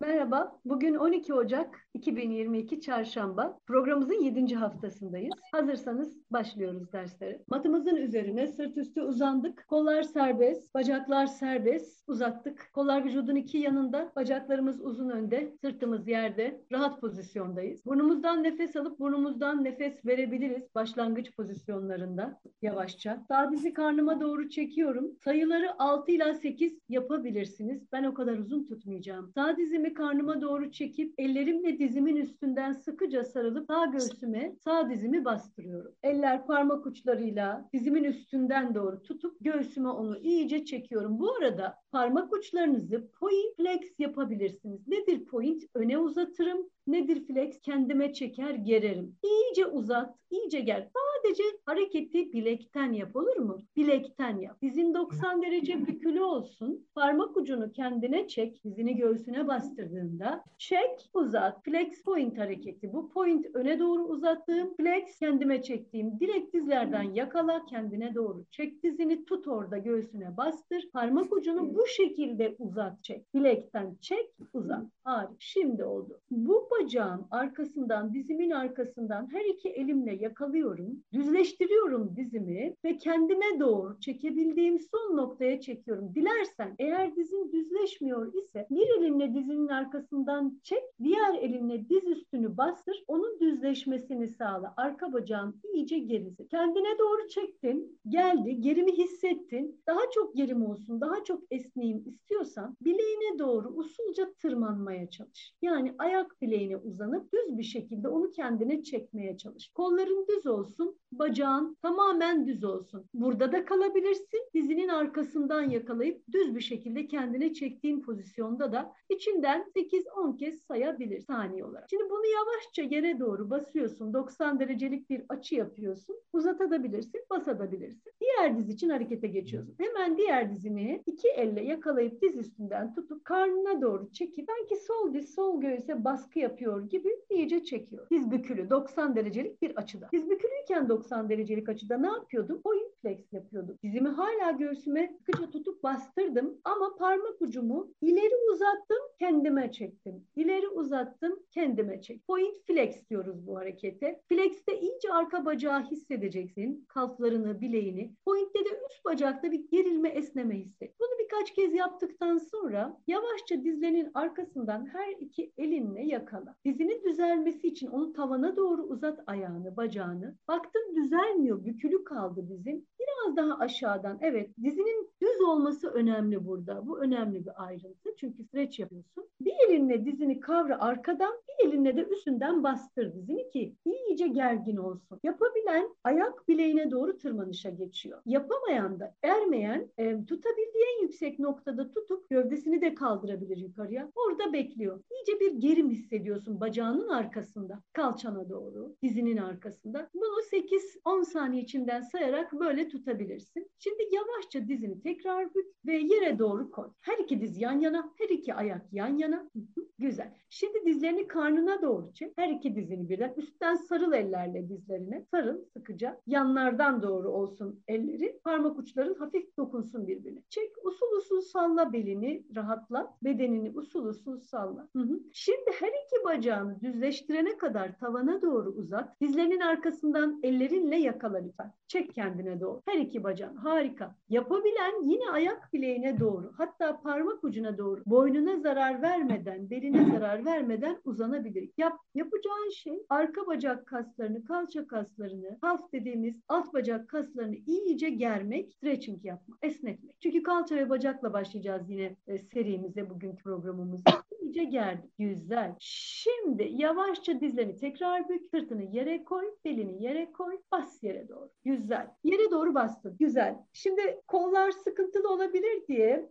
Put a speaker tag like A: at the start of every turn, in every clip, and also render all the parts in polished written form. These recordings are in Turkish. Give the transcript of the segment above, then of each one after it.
A: Merhaba, bugün 12 Ocak 2022 Çarşamba. Programımızın 7. haftasındayız. Hazırsanız başlıyoruz derslere. Matımızın üzerine sırt üstü uzandık. Kollar serbest, bacaklar serbest. Uzattık. Kollar vücudun iki yanında, bacaklarımız uzun önde, sırtımız yerde. Rahat pozisyondayız. Burnumuzdan nefes alıp burnumuzdan nefes verebiliriz başlangıç pozisyonlarında yavaşça. Sağ dizi karnıma doğru çekiyorum. Sayıları 6 ila 8 yapabilirsiniz. Ben o kadar uzun tutmayacağım. Sağ dizimi karnıma doğru çekip ellerimle dizimin üstünden sıkıca sarılıp sağ göğsüme sağ dizimi bastırıyorum. Eller parmak uçlarıyla dizimin üstünden doğru tutup göğsüme onu iyice çekiyorum. Bu arada parmak uçlarınızı point flex yapabilirsiniz. Nedir point? Öne uzatırım. Nedir flex? Kendime çeker, gererim. İyice uzat, iyice ger. Sadece hareketi bilekten yap, olur mu? Bilekten yap. Dizin 90 derece bükülü olsun. Parmak ucunu kendine çek. Dizini göğsüne bastırdığında çek, uzat. Flex point hareketi. Bu point öne doğru uzattığım, flex kendime çektiğim. Direkt dizlerden yakala, kendine doğru çek. Dizini tut, orada göğsüne bastır. Parmak ucunu bu şekilde uzat, çek. Bilekten çek, uzat. Harika. Şimdi oldu. Bu bacağın arkasından, dizimin arkasından her iki elimle yakalıyorum. Düzleştiriyorum dizimi ve kendime doğru çekebildiğim son noktaya çekiyorum. Dilersen eğer dizin düzleşmiyor ise bir elinle dizinin arkasından çek, diğer elinle diz üstünü bastır, onun düzleşmesini sağla. Arka bacağın iyice gerisi. Kendine doğru çektin, geldi, gerimi hissettin. Daha çok gerim olsun, daha çok esneyim istiyorsan bileğine doğru usulca tırmanmaya çalış. Yani ayak bileğine uzanıp düz bir şekilde onu kendine çekmeye çalış. Kolların düz olsun, bacağın tamamen düz olsun. Burada da kalabilirsin. Dizinin arkasından yakalayıp düz bir şekilde kendine çektiğin pozisyonda da içinden 8-10 kez sayabilir saniye olarak. Şimdi bunu yavaşça yere doğru basıyorsun. 90 derecelik bir açı yapıyorsun. Uzatabilirsin, basabilirsin. Diğer diz için harekete geçiyorsun. Hemen diğer dizini iki elle yakalayıp diz üstünden tutup karnına doğru çekip sanki sol diz sol göğüse baskı yapıyor gibi iyice çekiyor. Diz bükülü 90 derecelik bir açıda. Diz bükülüyken 90 derecelik açıda ne yapıyordum? Point flex yapıyordum. Dizimi hala göğsüme sıkıca tutup bastırdım ama parmak ucumu ileri uzattım, kendime çektim. İleri uzattım, kendime çektim. Point flex diyoruz bu harekete. Flex'te iyice arka bacağı hissedeceksin. Kalflarını, bileğini. Point'te de üst bacakta bir gerilme, esneme hisset. Bunu birkaç kez yaptıktan sonra yavaşça dizlerinin arkasından her iki elinle yakala. Dizinin düzelmesi için onu tavana doğru uzat, ayağını, bacağını. Baktın düzelmiyor, bükülü kaldı dizin. Biraz daha aşağıdan, evet, dizinin düz olması önemli burada. Bu önemli bir ayrıntı. Çünkü streç yapıyorsun. Bir elinle dizini kavra arkadan, bir elinle de üstünden bastır dizini ki iyice gergin olsun. Yapabilen ayak bileğine doğru tırmanışa geçiyor. Yapamayan da, ermeyen tutabildiği en yüksek noktada tutup gövdesini de kaldırabilir yukarıya. Orada bekliyor. İyice bir gerim hissediyorsun bacağının arkasında, kalçana doğru, dizinin arkasında. Bunu 8-10 saniye içinden sayarak böyle tutabilirsin. Şimdi yavaşça dizini tekrar bük ve yere doğru koy. Her iki diz yan yana, her iki ayak yan yana. Güzel. Şimdi dizlerini karnına doğru çek. Her iki dizini birden. Üstten sarıl ellerle dizlerine. Sarıl sıkıca. Yanlardan doğru olsun ellerin. Parmak uçların hafif dokunsun birbirine. Çek. Usul usul salla belini. Rahatlat. Bedenini usul usul salla. Şimdi her iki bacağını düzleştirene kadar tavana doğru uzat. Dizlerinin arkasından ellerinle yakala lütfen. Çek kendine doğru. Her iki bacağın. Harika. Yapabilen yine ayak bileğine doğru. Hatta parmak ucuna doğru. Boynuna zarar vermeden, beline zarar vermeden uzanabilir. Yapacağın şey arka bacak kaslarını, kalça kaslarını, kalf dediğimiz alt bacak kaslarını iyice germek, stretching yapmak, esnetmek. Çünkü kalça ve bacakla başlayacağız yine serimize, bugünkü programımıza. İyice gerdik. Güzel. Şimdi yavaşça dizlerini tekrar bük, sırtını yere koy, belini yere koy, bas yere doğru. Güzel. Yere doğru bastın. Güzel. Şimdi kollar sıkıntılı olabilir diye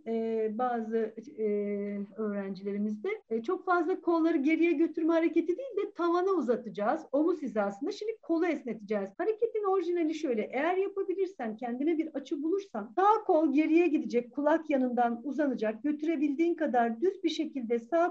A: bazı öğrencilerimizde çok fazla kolları geriye götürme hareketi değil de tavana uzatacağız. Omuz hizasında. Şimdi kolu esneteceğiz. Hareketin orijinali şöyle. Eğer yapabilirsen, kendine bir açı bulursan sağ kol geriye gidecek, kulak yanından uzanacak. Götürebildiğin kadar düz bir şekilde sağ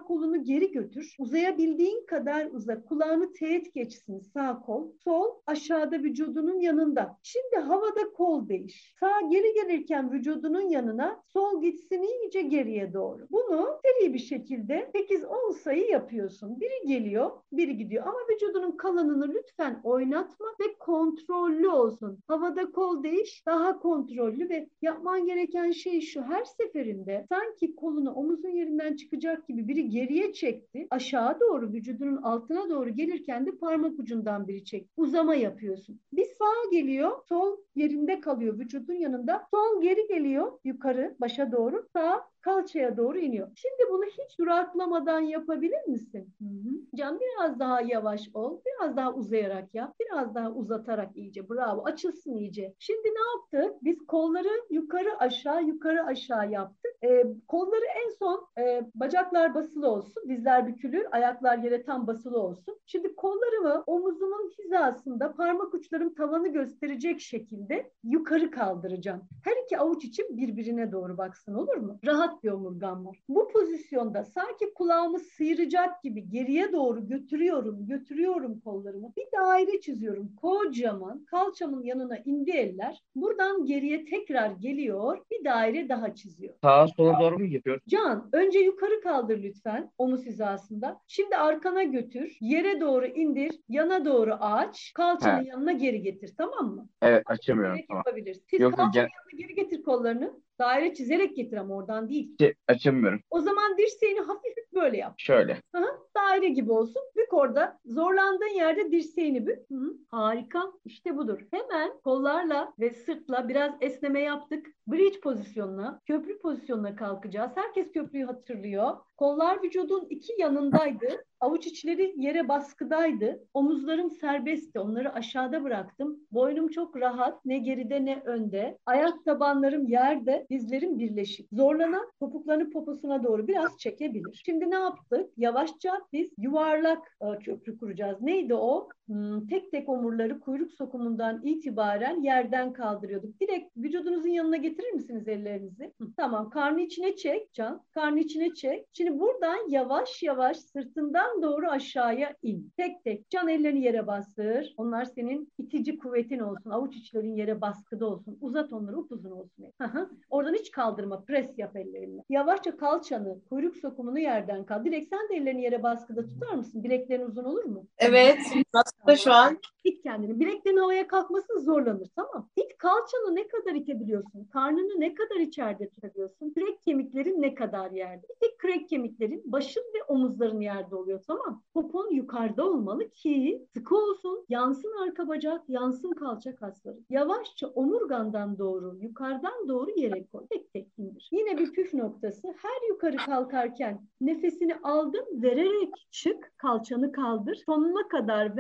A: sağ kolunu geri götür. Uzayabildiğin kadar uza. Kulağını teğet geçsin sağ kol. Sol aşağıda vücudunun yanında. Şimdi havada kol değiş. Sağ geri gelirken vücudunun yanına, sol gitsin iyice geriye doğru. Bunu seri bir şekilde 8-10 sayı yapıyorsun. Biri geliyor, biri gidiyor. Ama vücudunun kalanını lütfen oynatma ve kontrollü olsun. Havada kol değiş, daha kontrollü ve yapman gereken şey şu: her seferinde sanki kolunu omuzun yerinden çıkacak gibi biri geriye çekti. Aşağı doğru, vücudunun altına doğru gelirken de parmak ucundan biri çek. Uzama yapıyorsun. Bir sağ geliyor, sol yerinde kalıyor vücudun yanında. Sol geri geliyor yukarı, başa doğru. Sağ kalçaya doğru iniyor. Şimdi bunu hiç duraklamadan yapabilir misin? Can, biraz daha yavaş ol. Biraz daha uzayarak yap. Biraz daha uzatarak iyice. Bravo. Açılsın iyice. Şimdi ne yaptık? Biz kolları yukarı aşağı, yukarı aşağı yaptık. Kolları en son bacaklar basılı olsun. Dizler bükülü, ayaklar yere tam basılı olsun. Şimdi kollarımı omuzumun hizasında, parmak uçlarım tavanı gösterecek şekilde yukarı kaldıracağım. Her iki avuç içim birbirine doğru baksın, olur mu? Rahat bir omurgam var. Bu pozisyonda sanki kulağımı sıyıracak gibi geriye doğru götürüyorum kollarımı. Bir daire çiziyorum. Kocaman, kalçamın yanına indi eller. Buradan geriye tekrar geliyor. Bir daire daha çiziyor.
B: Sağa sola doğru mu gidiyor?
A: Can, önce yukarı kaldır lütfen omuz hizasında. Şimdi arkana götür. Yere doğru indir. Yana doğru aç. Kalçanın yanına geri getir. Tamam mı?
B: Evet, açamıyorum. Tamam.
A: Yapabilirsin. Siz
B: Yok,
A: kalçanın yanına geri getir kollarını. Daire çizerek getir ama oradan değil.
B: açamıyorum.
A: O zaman dirseğini hafif böyle yap.
B: Şöyle.
A: Daire gibi olsun. Bük orada. Zorlandığın yerde dirseğini bük. Harika. İşte budur. Hemen kollarla ve sırtla biraz esneme yaptık. Bridge pozisyonuna, köprü pozisyonuna kalkacağız. Herkes köprüyü hatırlıyor. Kollar vücudun iki yanındaydı. Avuç içleri yere baskıdaydı. Omuzlarım serbestti. Onları aşağıda bıraktım. Boynum çok rahat. Ne geride ne önde. Ayak tabanlarım yerde. Dizlerim birleşik. Zorlanan topuklarını poposuna doğru biraz çekebilir. Şimdi ne yaptık? Yavaşça biz yuvarlak köprü kuracağız. Neydi o? Tek tek omurları kuyruk sokumundan itibaren yerden kaldırıyorduk. Direkt vücudunuzun yanına getirir misiniz ellerinizi? Tamam. Karnı içine çek Can. Karnı içine çek. Şimdi buradan yavaş yavaş sırtından doğru aşağıya in. Tek tek. Can, ellerini yere bastır. Onlar senin itici kuvvetin olsun. Avuç içlerin yere baskıda olsun. Uzat onları, upuzun olsun. Oradan hiç kaldırma. Pres yap ellerinle. Yavaşça kalçanı, kuyruk sokumunu yerden kaldır. Direkt sen de ellerini yere baskıda tutar mısın? Bileklerin uzun olur mu?
C: Evet. Baskıda şu an.
A: İt kendini. Bileklerin havaya kalkmasın, zorlanır. Tamam. İt, kalçanı ne kadar itebiliyorsun? Karnını ne kadar içeride tutabiliyorsun? Kürek kemiklerin ne kadar yerde? Bir tek kürek kemiklerin, başın ve omuzların yerde oluyor. Tamam. Popon yukarıda olmalı ki sıkı olsun. Yansın arka bacak, yansın kalça kasları. Yavaşça omurgandan doğru, yukarıdan doğru yere koy. Tek tek indir. Yine bir püf noktası. Her yukarı kalkarken nefesini aldın, vererek çık. Kalçanı kaldır. Sonuna kadar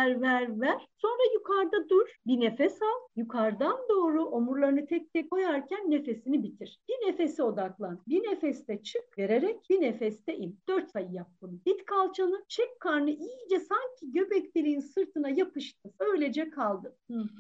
A: ver. Sonra yukarıda dur. Bir nefes al. Yukarıdan doğru omurlarını tek tek koyarken nefesini bitir. Bir nefese odaklan. Bir nefeste çık vererek, bir nefeste in. 4 sayı yap bunu. İt kalçanı, çek karnı iyice, sanki göbek deliğin sırtına yapıştı. Öylece kaldı.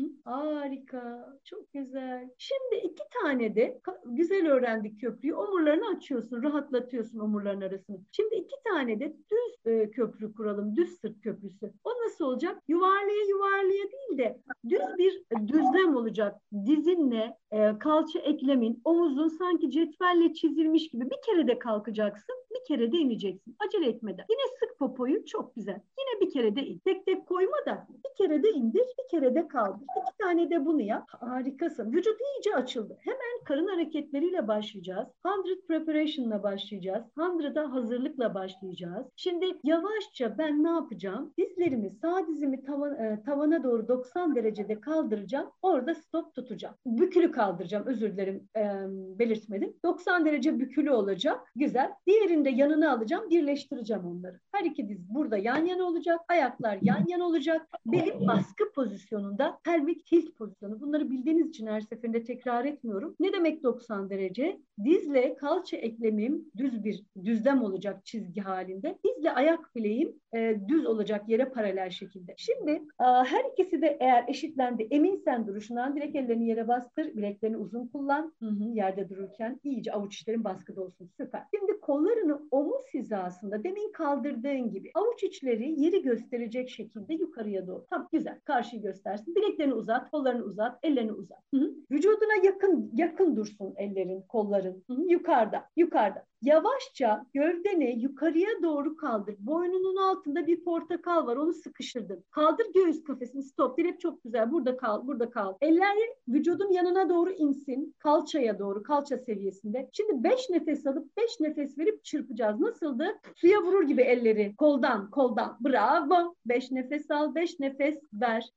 A: Harika. Çok güzel. Şimdi 2 tane de güzel öğrendik köprüyü. Omurlarını açıyorsun. Rahatlatıyorsun omurların arasını. Şimdi 2 tane de düz köprü kuralım. Düz sırt köprüsü. O nasıl olacak? Yuvarlaya değil de düz bir düzlem olacak. Dizinle kalça eklemin, omuzun sanki cetvelle çizilmiş gibi bir kere de kalkacaksın, bir kere de ineceksin. Acele etmeden. Yine sık popoyu, çok güzel. Yine bir kere de in. Tek tek koyma da bir kere de indir, bir kere de kaldır. 2 tane de bunu yap. Harikasın. Vücut iyice açıldı. Hemen karın hareketleriyle başlayacağız. 100 preparation'la başlayacağız. 100'a hazırlıkla başlayacağız. Şimdi yavaşça ben ne yapacağım? Dizlerimi, sağ dizimi tavana doğru 90 derecede kaldıracağım. Orada stop tutacağım. Bükülü kaldıracağım. Özür dilerim, belirtmedim. 90 derece bükülü olacak. Güzel. Diğerini de yanına alacağım. Birleştireceğim onları. Her iki diz burada yan yana olacak. Ayaklar yan yana olacak. Belim ve baskı pozisyonunda pelvik tilt pozisyonu. Bunları bildiğiniz için her seferinde tekrar etmiyorum. Ne demek 90 derece? Dizle kalça eklemim düz bir düzlem olacak çizgi halinde. Dizle ayak bileğim düz olacak yere paralel şekilde. Şimdi her ikisi de eğer eşitlendi, eminsen duruşundan direkt ellerini yere bastır, bileklerini uzun kullan. Yerde dururken iyice avuç içlerin baskıda olsun. Süper. Şimdi kollarını omuz hizasında demin kaldırdığın gibi avuç içleri yeri gösterecek şekilde yukarıya doğru. Tamam, güzel. Karşıyı göstersin. Bileklerini uzat, kollarını uzat, ellerini uzat. Vücuduna yakın dursun ellerin, kolların. Yukarıda. Yavaşça gövdeni yukarıya doğru kaldır. Boynunun altında bir portakal var. Onu sıkıştırdın. Kaldır göğüs kafesini. Stop. Direkt çok güzel. Burada kal. Eller vücudun yanına doğru insin. Kalçaya doğru. Kalça seviyesinde. Şimdi 5 nefes alıp 5 nefes verip çırpacağız. Nasıldı? Suya vurur gibi elleri. Koldan. Bravo. 5 nefes al. 5 nefes ver.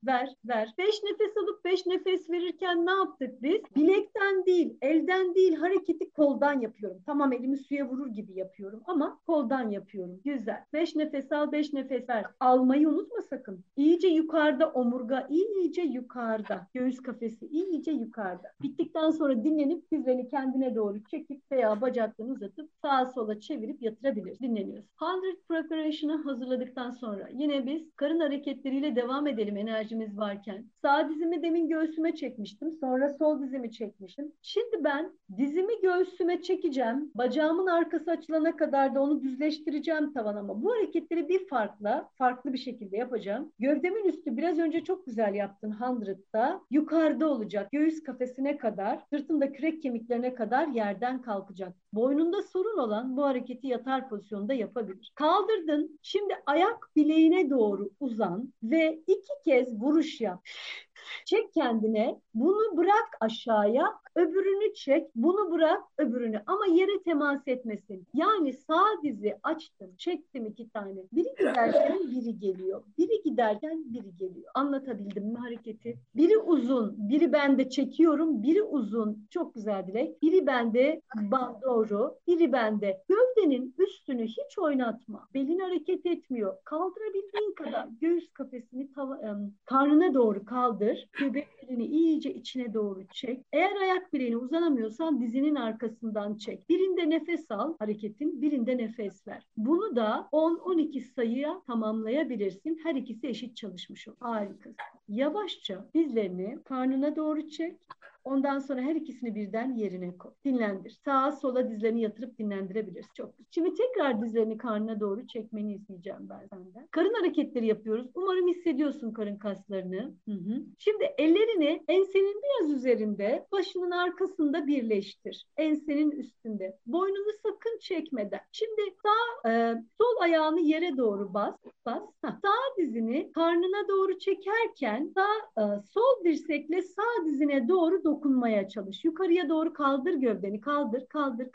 A: 5 nefes alıp 5 nefes verirken ne yaptık biz? Bilekten değil, elden değil, hareketi koldan yapıyorum. Tamam, elimi suya vurur gibi yapıyorum ama koldan yapıyorum. Güzel. 5 nefes al, 5 nefes ver. Almayı unutma sakın. İyice yukarıda omurga, iyice yukarıda. Göğüs kafesi iyice yukarıda. Bittikten sonra dinlenip dizlerini kendine doğru çekip veya bacaklarını uzatıp sağa sola çevirip yatırabiliriz. Dinleniyoruz. 100 preparation'ı hazırladıktan sonra yine biz karın hareketleriyle devam edelim enerjimiz varken. Sağ dizimi demin göğsüme çekmiştim. Sonra sol dizimi çekmiştim. Şimdi ben dizimi göğsüme çekeceğim. Bacağımın arkası açılana kadar da onu düzleştireceğim tavan ama bu hareketleri farklı bir şekilde yapacağım. Gövdemin üstü biraz önce çok güzel yaptın 100'da. Yukarıda olacak. Göğüs kafesine kadar, sırtında kürek kemiklerine kadar yerden kalkacak. Boynunda sorun olan bu hareketi yatar pozisyonda yapabilir. Kaldırdın. Şimdi ayak bileğine doğru uzan ve 2 kez vuruş yap. Çek kendine, bunu bırak aşağıya, öbürünü çek, bunu bırak öbürünü ama yere temas etmesin. Yani sağ dizi açtım, çektim 2 tane. Biri giderken biri geliyor. Biri giderken biri geliyor. Anlatabildim mi hareketi? Biri uzun, biri bende çekiyorum, biri uzun. Çok güzel Dilek. Biri bende doğru, biri bende. Gövdenin üstünü hiç oynatma. Belin hareket etmiyor. Kaldırabildiğin kadar göğüs kafesini karnına doğru kaldır. Göbeklerini iyice içine doğru çek. Eğer ayak bileğine uzanamıyorsan dizinin arkasından çek. Birinde nefes al hareketin, birinde nefes ver. Bunu da 10-12 sayıya tamamlayabilirsin. Her ikisi eşit çalışmış olur. Harika. Yavaşça dizlerini karnına doğru çek. Ondan sonra her ikisini birden yerine koy. Dinlendir. Sağa sola dizlerini yatırıp dinlendirebilirsin. Çok güzel. Şimdi tekrar dizlerini karnına doğru çekmeni isteyeceğim ben senden. Karın hareketleri yapıyoruz. Umarım hissediyorsun karın kaslarını. Şimdi ellerini ensenin biraz üzerinde, başının arkasında birleştir. Ensenin üstünde. Boynunu sakın çekmeden. Şimdi sol ayağını yere doğru bas. Sağ dizini karnına doğru çekerken sol dirsekle sağ dizine doğru dokunmaya çalış. Yukarıya doğru kaldır gövdeni. Kaldır.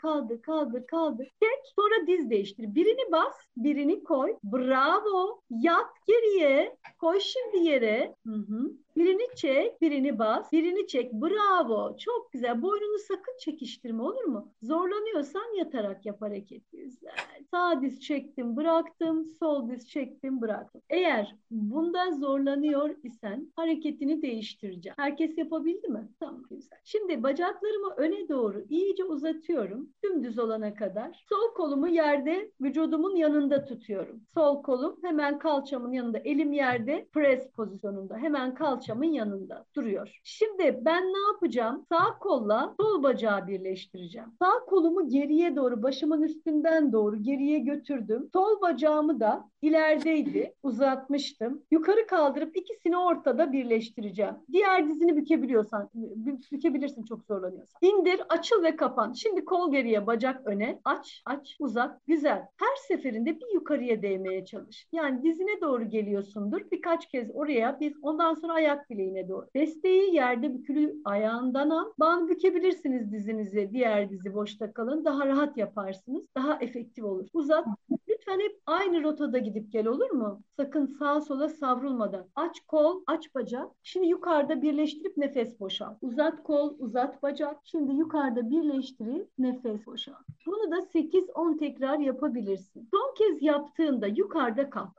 A: Çek. Sonra diz değiştir. Birini bas, birini koy. Bravo. Yat geriye. Koy şimdi yere. Birini çek, birini bas, birini çek. Bravo. Çok güzel. Boynunu sakın çekiştirme, olur mu? Zorlanıyorsan yatarak yap hareket. Güzel. Sağ diz çektim, bıraktım. Sol diz çektim, bıraktım. Eğer bunda zorlanıyor isen hareketini değiştireceğim. Herkes yapabildi mi? Tamam, güzel. Şimdi bacaklarımı öne doğru iyice uzatıyorum. Dümdüz olana kadar. Sol kolumu yerde vücudumun yanında tutuyorum. Sol kolum hemen kalçamın yanında. Elim yerde press pozisyonunda. Hemen kalçamın yanında duruyor. Şimdi ben ne yapacağım? Sağ kolla sol bacağı birleştireceğim. Sağ kolumu geriye doğru, başımın üstünden doğru geriye götürdüm. Sol bacağımı da ilerideydi. Uzatmıştım. Yukarı kaldırıp ikisini ortada birleştireceğim. Diğer dizini bükebilirsin çok zorlanıyorsan. İndir, açıl ve kapan. Şimdi kol geriye, bacak öne. Aç, uzat. Güzel. Her seferinde bir yukarıya değmeye çalış. Yani dizine doğru geliyorsundur. Birkaç kez oraya, ondan sonra ayak bileğine doğru. Desteği yerde bükülü ayağından al. Bağını bükebilirsiniz dizinizi. Diğer dizi boşta kalın. Daha rahat yaparsınız. Daha efektif olur. Uzat. Lütfen hep aynı rotada gidip gel, olur mu? Sakın sağa sola savrulmadan. Aç kol, aç bacak. Şimdi yukarıda birleştirip nefes boşalt. Uzat kol, uzat bacak. Şimdi yukarıda birleştirip nefes boşalt. Bunu da 8-10 tekrar yapabilirsin. Son kez yaptığında yukarıda kal.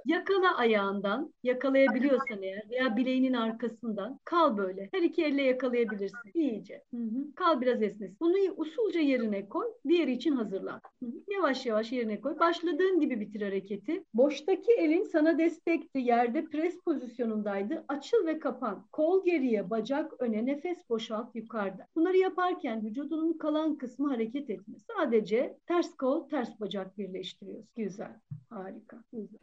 A: Yakala ayağından, yakalayabiliyorsan eğer veya bileğinin arkasından kal böyle. Her iki elle yakalayabilirsin iyice. Kal biraz esnes. Bunu usulca yerine koy. Diğeri için hazırlan. Yavaş yavaş yerine koy. Başladığın gibi bitir hareketi. Boştaki elin sana destekti. Yerde pres pozisyonundaydı. Açıl ve kapan. Kol geriye, bacak öne, nefes boşalt yukarıda. Bunları yaparken vücudunun kalan kısmı hareket etmez. Sadece ters kol, ters bacak birleştiriyoruz. Güzel. Harika. Güzel.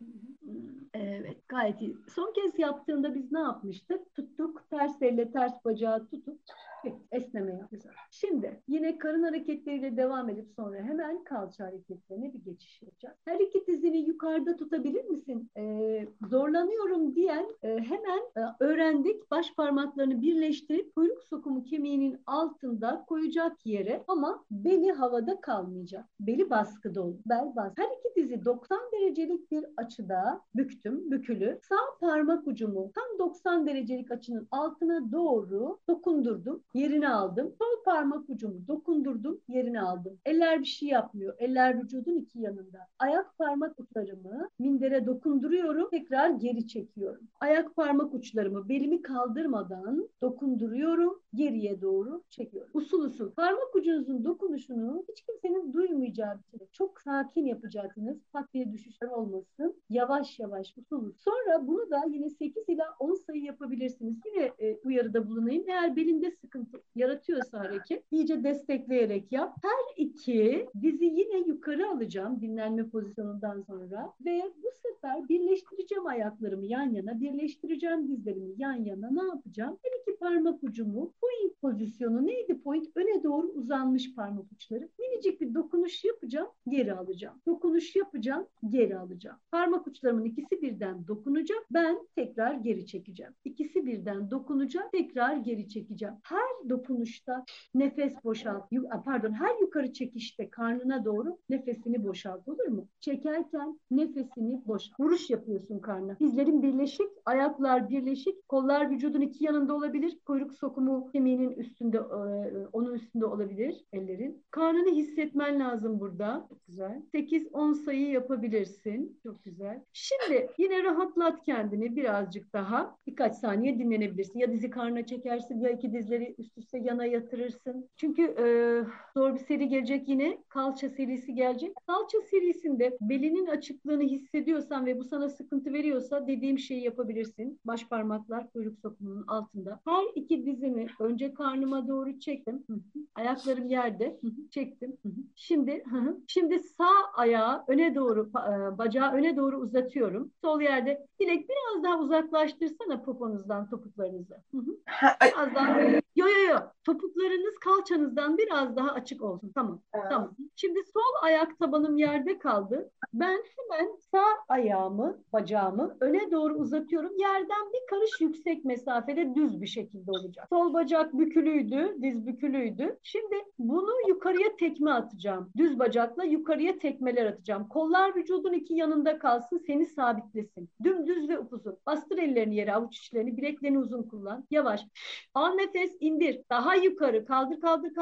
A: Evet, gayet iyi. Son kez yaptığında biz ne yapmıştık? Tuttuk, ters elle ters bacağı tutup esneme yapacağız. Şimdi yine karın hareketleriyle devam edip sonra hemen kalça hareketlerine bir geçiş yapacağız. Her iki dizini yukarıda tutabilir misin? Zorlanıyorum diyen hemen öğrendik. Baş parmaklarını birleştirip kuyruk sokumu kemiğinin altında koyacak yere ama beli havada kalmayacak. Beli baskıda olur. Bel baskı. Her iki dizi 90 derecelik bir açıda büktüm, bükülü. Sağ parmak ucumu tam 90 derecelik açının altına doğru dokundurdum. Yerine aldım. Sol parmak ucumu dokundurdum. Yerine aldım. Eller bir şey yapmıyor. Eller vücudun iki yanında. Ayak parmak uçlarımı mindere dokunduruyorum. Tekrar geri çekiyorum. Ayak parmak uçlarımı belimi kaldırmadan dokunduruyorum. Geriye doğru çekiyorum. Usul usul. Parmak ucunuzun dokunuşunu hiç kimsenin duymayacağı bir şey. Çok sakin yapacaksınız. Pat diye düşüşler olmasın. Yavaş yavaş usul. Sonra bunu da yine 8 ila 10 sayı yapabilirsiniz. Yine uyarıda bulunayım. Eğer belinde sıkıntı yaratıyorsa hareket iyice destekleyerek yap. Her iki dizi yine yukarı alacağım dinlenme pozisyonundan sonra ve bu sefer birleştireceğim ayaklarımı yan yana, birleştireceğim dizlerimi yan yana. Ne yapacağım? Her iki parmak ucumu point pozisyonu neydi point? Öne doğru uzanmış parmak uçları. Minicik bir dokunuş yapacağım, geri alacağım. Dokunuş yapacağım, geri alacağım. Parmak uçlarımın ikisi birden dokunacak. Ben tekrar geri çekeceğim. İkisi birden dokunacak, tekrar geri çekeceğim. Her dokunuşta nefes boşalt. Her yukarı çekişte karnına doğru nefesini boşalt, olur mu? Çekerken nefesini boşalt. Vuruş yapıyorsun karnına. Dizlerin birleşik, ayaklar birleşik, kollar vücudun iki yanında olabilir. Kuyruk sokumu kemiğinin üstünde, onun üstünde olabilir ellerin. Karnını hissetmen lazım burada. Çok güzel. 8-10 sayı yapabilirsin. Çok güzel. Şimdi yine rahatlat kendini birazcık daha. Birkaç saniye dinlenebilirsin. Ya dizi karnına çekersin ya iki dizleri üst üste yana yatırırsın. Çünkü zor bir seri gelecek yine. Kalça serisi gelecek. Kalça serisinde belinin açıklığını hissediyorsan ve bu sana sıkıntı veriyorsa dediğim şeyi yapabilirsin. Baş parmaklar kuyruk sokumunun altında. Her iki dizimi önce karnıma doğru çektim. Ayaklarım yerde. Çektim. Şimdi sağ ayağı öne doğru, bacağı öne doğru uzatıyorum. Sol yerde. Dilek biraz daha uzaklaştırsana poponuzdan topuklarınızı. Biraz daha. Yo. Topuklarınız kalçanızdan biraz daha açık olsun. Tamam. Tamam. Şimdi sol ayak tabanım yerde kaldı. Ben hemen sağ ayağımı, bacağımı öne doğru uzatıyorum. Yerden bir karış yüksek mesafede düz bir şekilde olacak. Sol bacak bükülüydü, diz bükülüydü. Şimdi bunu yukarıya tekme atacağım. Düz bacakla yukarıya tekmeler atacağım. Kollar vücudun iki yanında kalsın, seni sabitlesin. Dümdüz ve upuzun. Bastır ellerini yere, avuç içlerini, bileklerini uzun kullan. Yavaş. Al nefes, indir. Daha yukarı. Kaldır.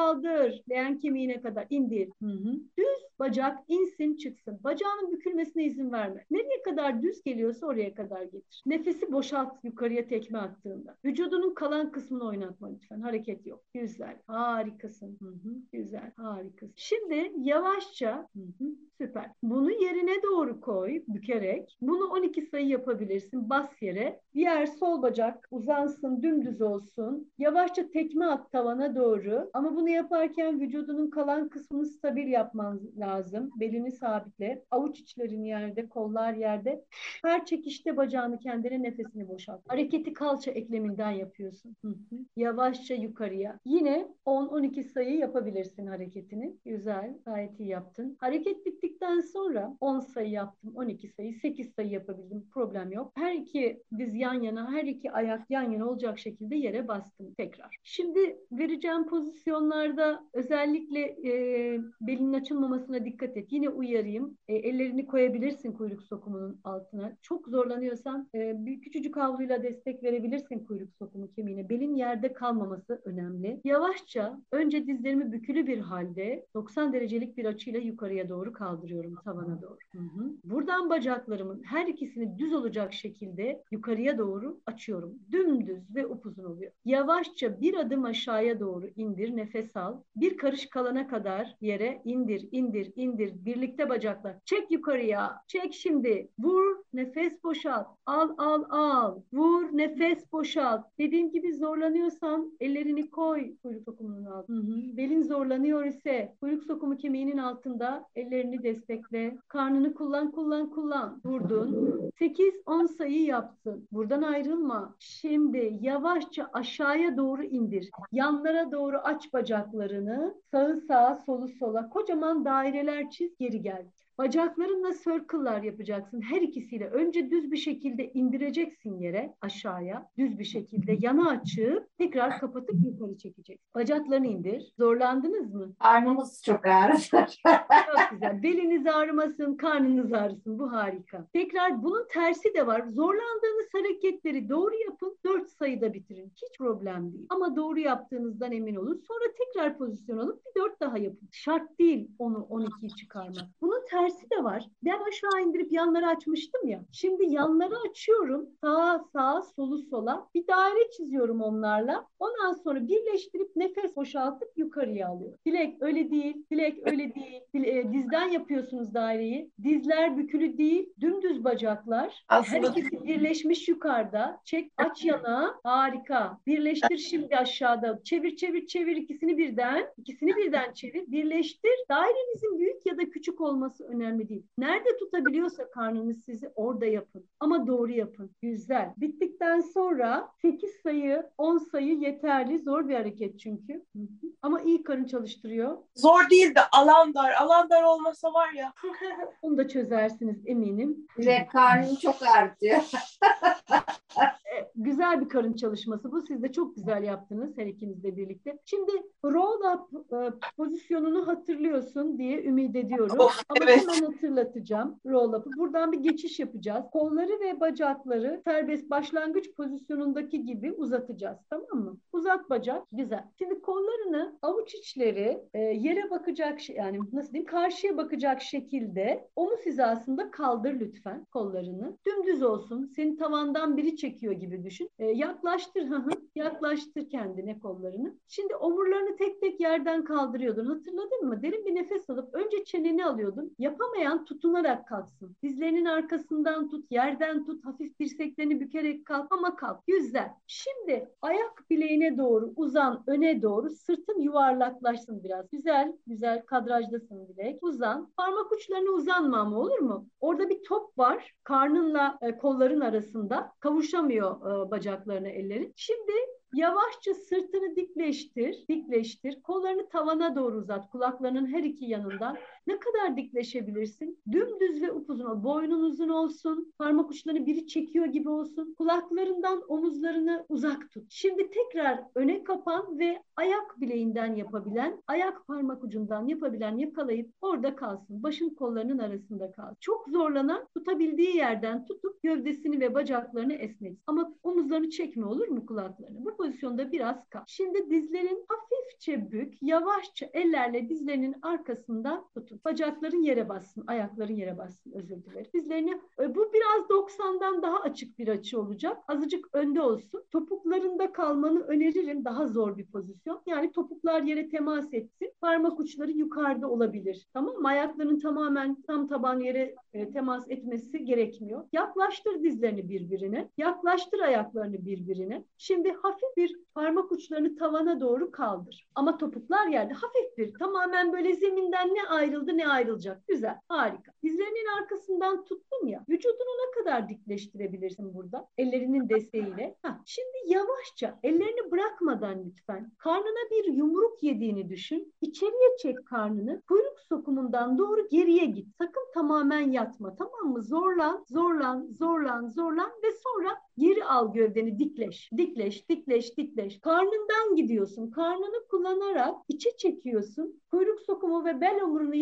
A: Leğen kemiğine kadar indir. Düz bacak insin çıksın. Bacağının bükülmesine izin verme. Nereye kadar düz geliyorsa oraya kadar getir. Nefesi boşalt yukarıya tekme attığında. Vücudunun kalan kısmını oynatma lütfen. Hareket yok. Güzel. Harikasın. Güzel. Harikasın. Şimdi yavaşça süper. Bunu yerine doğru koy bükerek. Bunu 12 sayı yapabilirsin. Bas yere. Diğer sol bacak uzansın, dümdüz olsun. Yavaşça tekme at tavana doğru. Ama bunu yaparken vücudunun kalan kısmını stabil yapman lazım. Belini sabitle. Avuç içlerin yerde, kollar yerde. Her çekişte bacağını kendine nefesini boşalt. Hareketi kalça ekleminden yapıyorsun. Yavaşça yukarıya. Yine 10-12 sayı yapabilirsin hareketini. Güzel. Gayet iyi yaptın. Hareket bittikten sonra 10 sayı yaptım. 12 sayı, 8 sayı yapabildim. Problem yok. Her iki diz yan yana, her iki ayak yan yana olacak şekilde yere bastım tekrar. Şimdi vereceğim pozisyonlarda özellikle belinin açılmamasına dikkat et. Yine uyarayım. Ellerini koyabilirsin kuyruk sokumunun altına. Çok zorlanıyorsan bir küçücük havluyla destek verebilirsin kuyruk sokumu kemiğine. Belin yerde kalmaması önemli. Yavaşça önce dizlerimi bükülü bir halde 90 derecelik bir açıyla yukarıya doğru kaldırıyorum tavana doğru. Burada Buradan bacaklarımın her ikisini düz olacak şekilde yukarıya doğru açıyorum. Dümdüz ve upuzun oluyor. Yavaşça bir adım aşağıya doğru indir, nefes al. Bir karış kalana kadar yere indir, indir, indir. Birlikte bacaklar. Çek yukarıya. Çek şimdi. Vur, nefes boşalt. Al, al, al. Vur, nefes boşalt. Dediğim gibi zorlanıyorsan ellerini koy kuyruk sokumunun altına. Belin zorlanıyor ise kuyruk sokumu kemiğinin altında ellerini destekle. Karnını kullan, kullan, kullan. Vurdun. 8-10 sayı yaptın. Buradan ayrılma. Şimdi yavaşça aşağıya doğru indir. Yanlara doğru aç bacaklarını. Sağı sağa, solu sola. Kocaman daireler çiz, geri gel. Bacaklarınla circle'lar yapacaksın. Her ikisiyle. Önce düz bir şekilde indireceksin yere, aşağıya. Düz bir şekilde yana açıp tekrar kapatıp yukarı çekeceksin. Bacaklarını indir. Zorlandınız mı?
C: Karnımız çok ağrıdı.
A: Çok güzel. Beliniz ağrımasın, karnınız ağrısın. Bu harika. Tekrar bunun tersi de var. Zorlandığınız hareketleri doğru yapın. 4 sayıda bitirin. Hiç problem değil. Ama doğru yaptığınızdan emin olun. Sonra tekrar pozisyon alıp bir 4 daha yapın. Şart değil onu 12'yi çıkarmak. Bunun tersi de var. Ben aşağı indirip yanları açmıştım ya. Şimdi yanları açıyorum. Sağa sağa, solu sola. Bir daire çiziyorum onlarla. Ondan sonra birleştirip nefes boşaltıp yukarıya alıyorum. Dilek öyle değil. Dilek öyle değil. Dizden yapıyorsunuz daireyi. Dizler bükülü değil. Dümdüz bacaklar. Her ikisi birleşmiş yukarıda. Çek, aç yana. Harika. Birleştir şimdi aşağıda. Çevir, çevir, çevir. İkisini birden. İkisini birden çevir. Birleştir. Dairenizin büyük ya da küçük olması önemli değil. Nerede tutabiliyorsa karnınız sizi orada yapın. Ama doğru yapın. Güzel. Bittikten sonra 8 sayı, 10 sayı yeterli. Zor bir hareket çünkü. Ama iyi karın çalıştırıyor.
C: Zor değil de alan dar. Alan dar olmasa var ya.
A: Onu da çözersiniz eminim.
D: Ve karnım çok artıyor.
A: Güzel bir karın çalışması bu. Siz de çok güzel yaptınız her ikinizle birlikte. Şimdi roll up pozisyonunu hatırlıyorsun diye ümit ediyorum. Ama
C: evet.
A: hemen hatırlatacağım roll up'ı. Buradan bir geçiş yapacağız. Kolları ve bacakları serbest başlangıç pozisyonundaki gibi uzatacağız. Tamam mı? Uzat bacak. Güzel. Şimdi kollarını avuç içleri yere bakacak yani nasıl diyeyim karşıya bakacak şekilde omuz hizasında kaldır lütfen kollarını. Dümdüz olsun. Seni tavandan biri çekiyor gibi düşün. Yaklaştır. Yaklaştır kendine kollarını. Şimdi omurlarını tek tek yerden kaldırıyordun. Hatırladın mı? Derin bir nefes alıp önce çeneni alıyordun. Yapamayan tutunarak kalksın. Dizlerinin arkasından tut, yerden tut, hafif dirseklerini bükerek kalk ama kalk. Güzel. Şimdi ayak bileğine doğru uzan, öne doğru sırtın yuvarlaklaşsın biraz. Güzel, güzel kadrajdasın bilek. Uzan. Parmak uçlarına uzanma ama olur mu? Orada bir top var. Karnınla kolların arasında. Kavuşamıyor bacaklarına ellerin. Şimdi yavaşça sırtını dikleştir, dikleştir. Kollarını tavana doğru uzat, kulaklarının her iki yanından. Ne kadar dikleşebilirsin? Dümdüz ve upuzun, boynun uzun olsun, parmak uçlarını biri çekiyor gibi olsun. Kulaklarından omuzlarını uzak tut. Şimdi tekrar öne kapan ve ayak bileğinden yapabilen, ayak parmak ucundan yapabilen yakalayıp orada kalsın. Başın kollarının arasında kalsın. Çok zorlanan tutabildiği yerden tutup gövdesini ve bacaklarını esnet. Ama omuzlarını çekme olur mu kulaklarını? Bu pozisyonda biraz kal. Şimdi dizlerin hafifçe bük, yavaşça ellerle dizlerinin arkasından tutun. Bacakların yere bassın, ayakların yere bassın, özür dilerim. Dizlerini, bu biraz 90'dan daha açık bir açı olacak. Azıcık önde olsun. Topuklarında kalmanı öneririm. Daha zor bir pozisyon. Yani topuklar yere temas etsin. Parmak uçları yukarıda olabilir. Tamam mı? Ayakların tamamen tam taban yere temas etmesi gerekmiyor. Yaklaştır dizlerini birbirine. Yaklaştır ayaklarını birbirine. Şimdi hafif bir parmak uçlarını tavana doğru kaldır. Ama topuklar yerde hafif bir. Tamamen böyle zeminden ne ayrıldı ne ayrılacak. Güzel, harika. Dizlerinin arkasından tuttun ya. Vücudunu ne kadar dikleştirebilirsin burada? Ellerinin desteğiyle. Şimdi yavaşça ellerini bırakmadan lütfen karnına bir yumruk yediğini düşün. İçeriye çek karnını. Kuyruk sokumundan doğru geriye git. Sakın tamamen yatma. Tamam mı? Zorlan, zorlan, zorlan, zorlan ve sonra geri al gövdeni, dikleş. Dikleş, dikleş, dikleş. Karnından gidiyorsun. Karnını kullanarak içe çekiyorsun. Kuyruk sokumu ve bel omurunu yavaş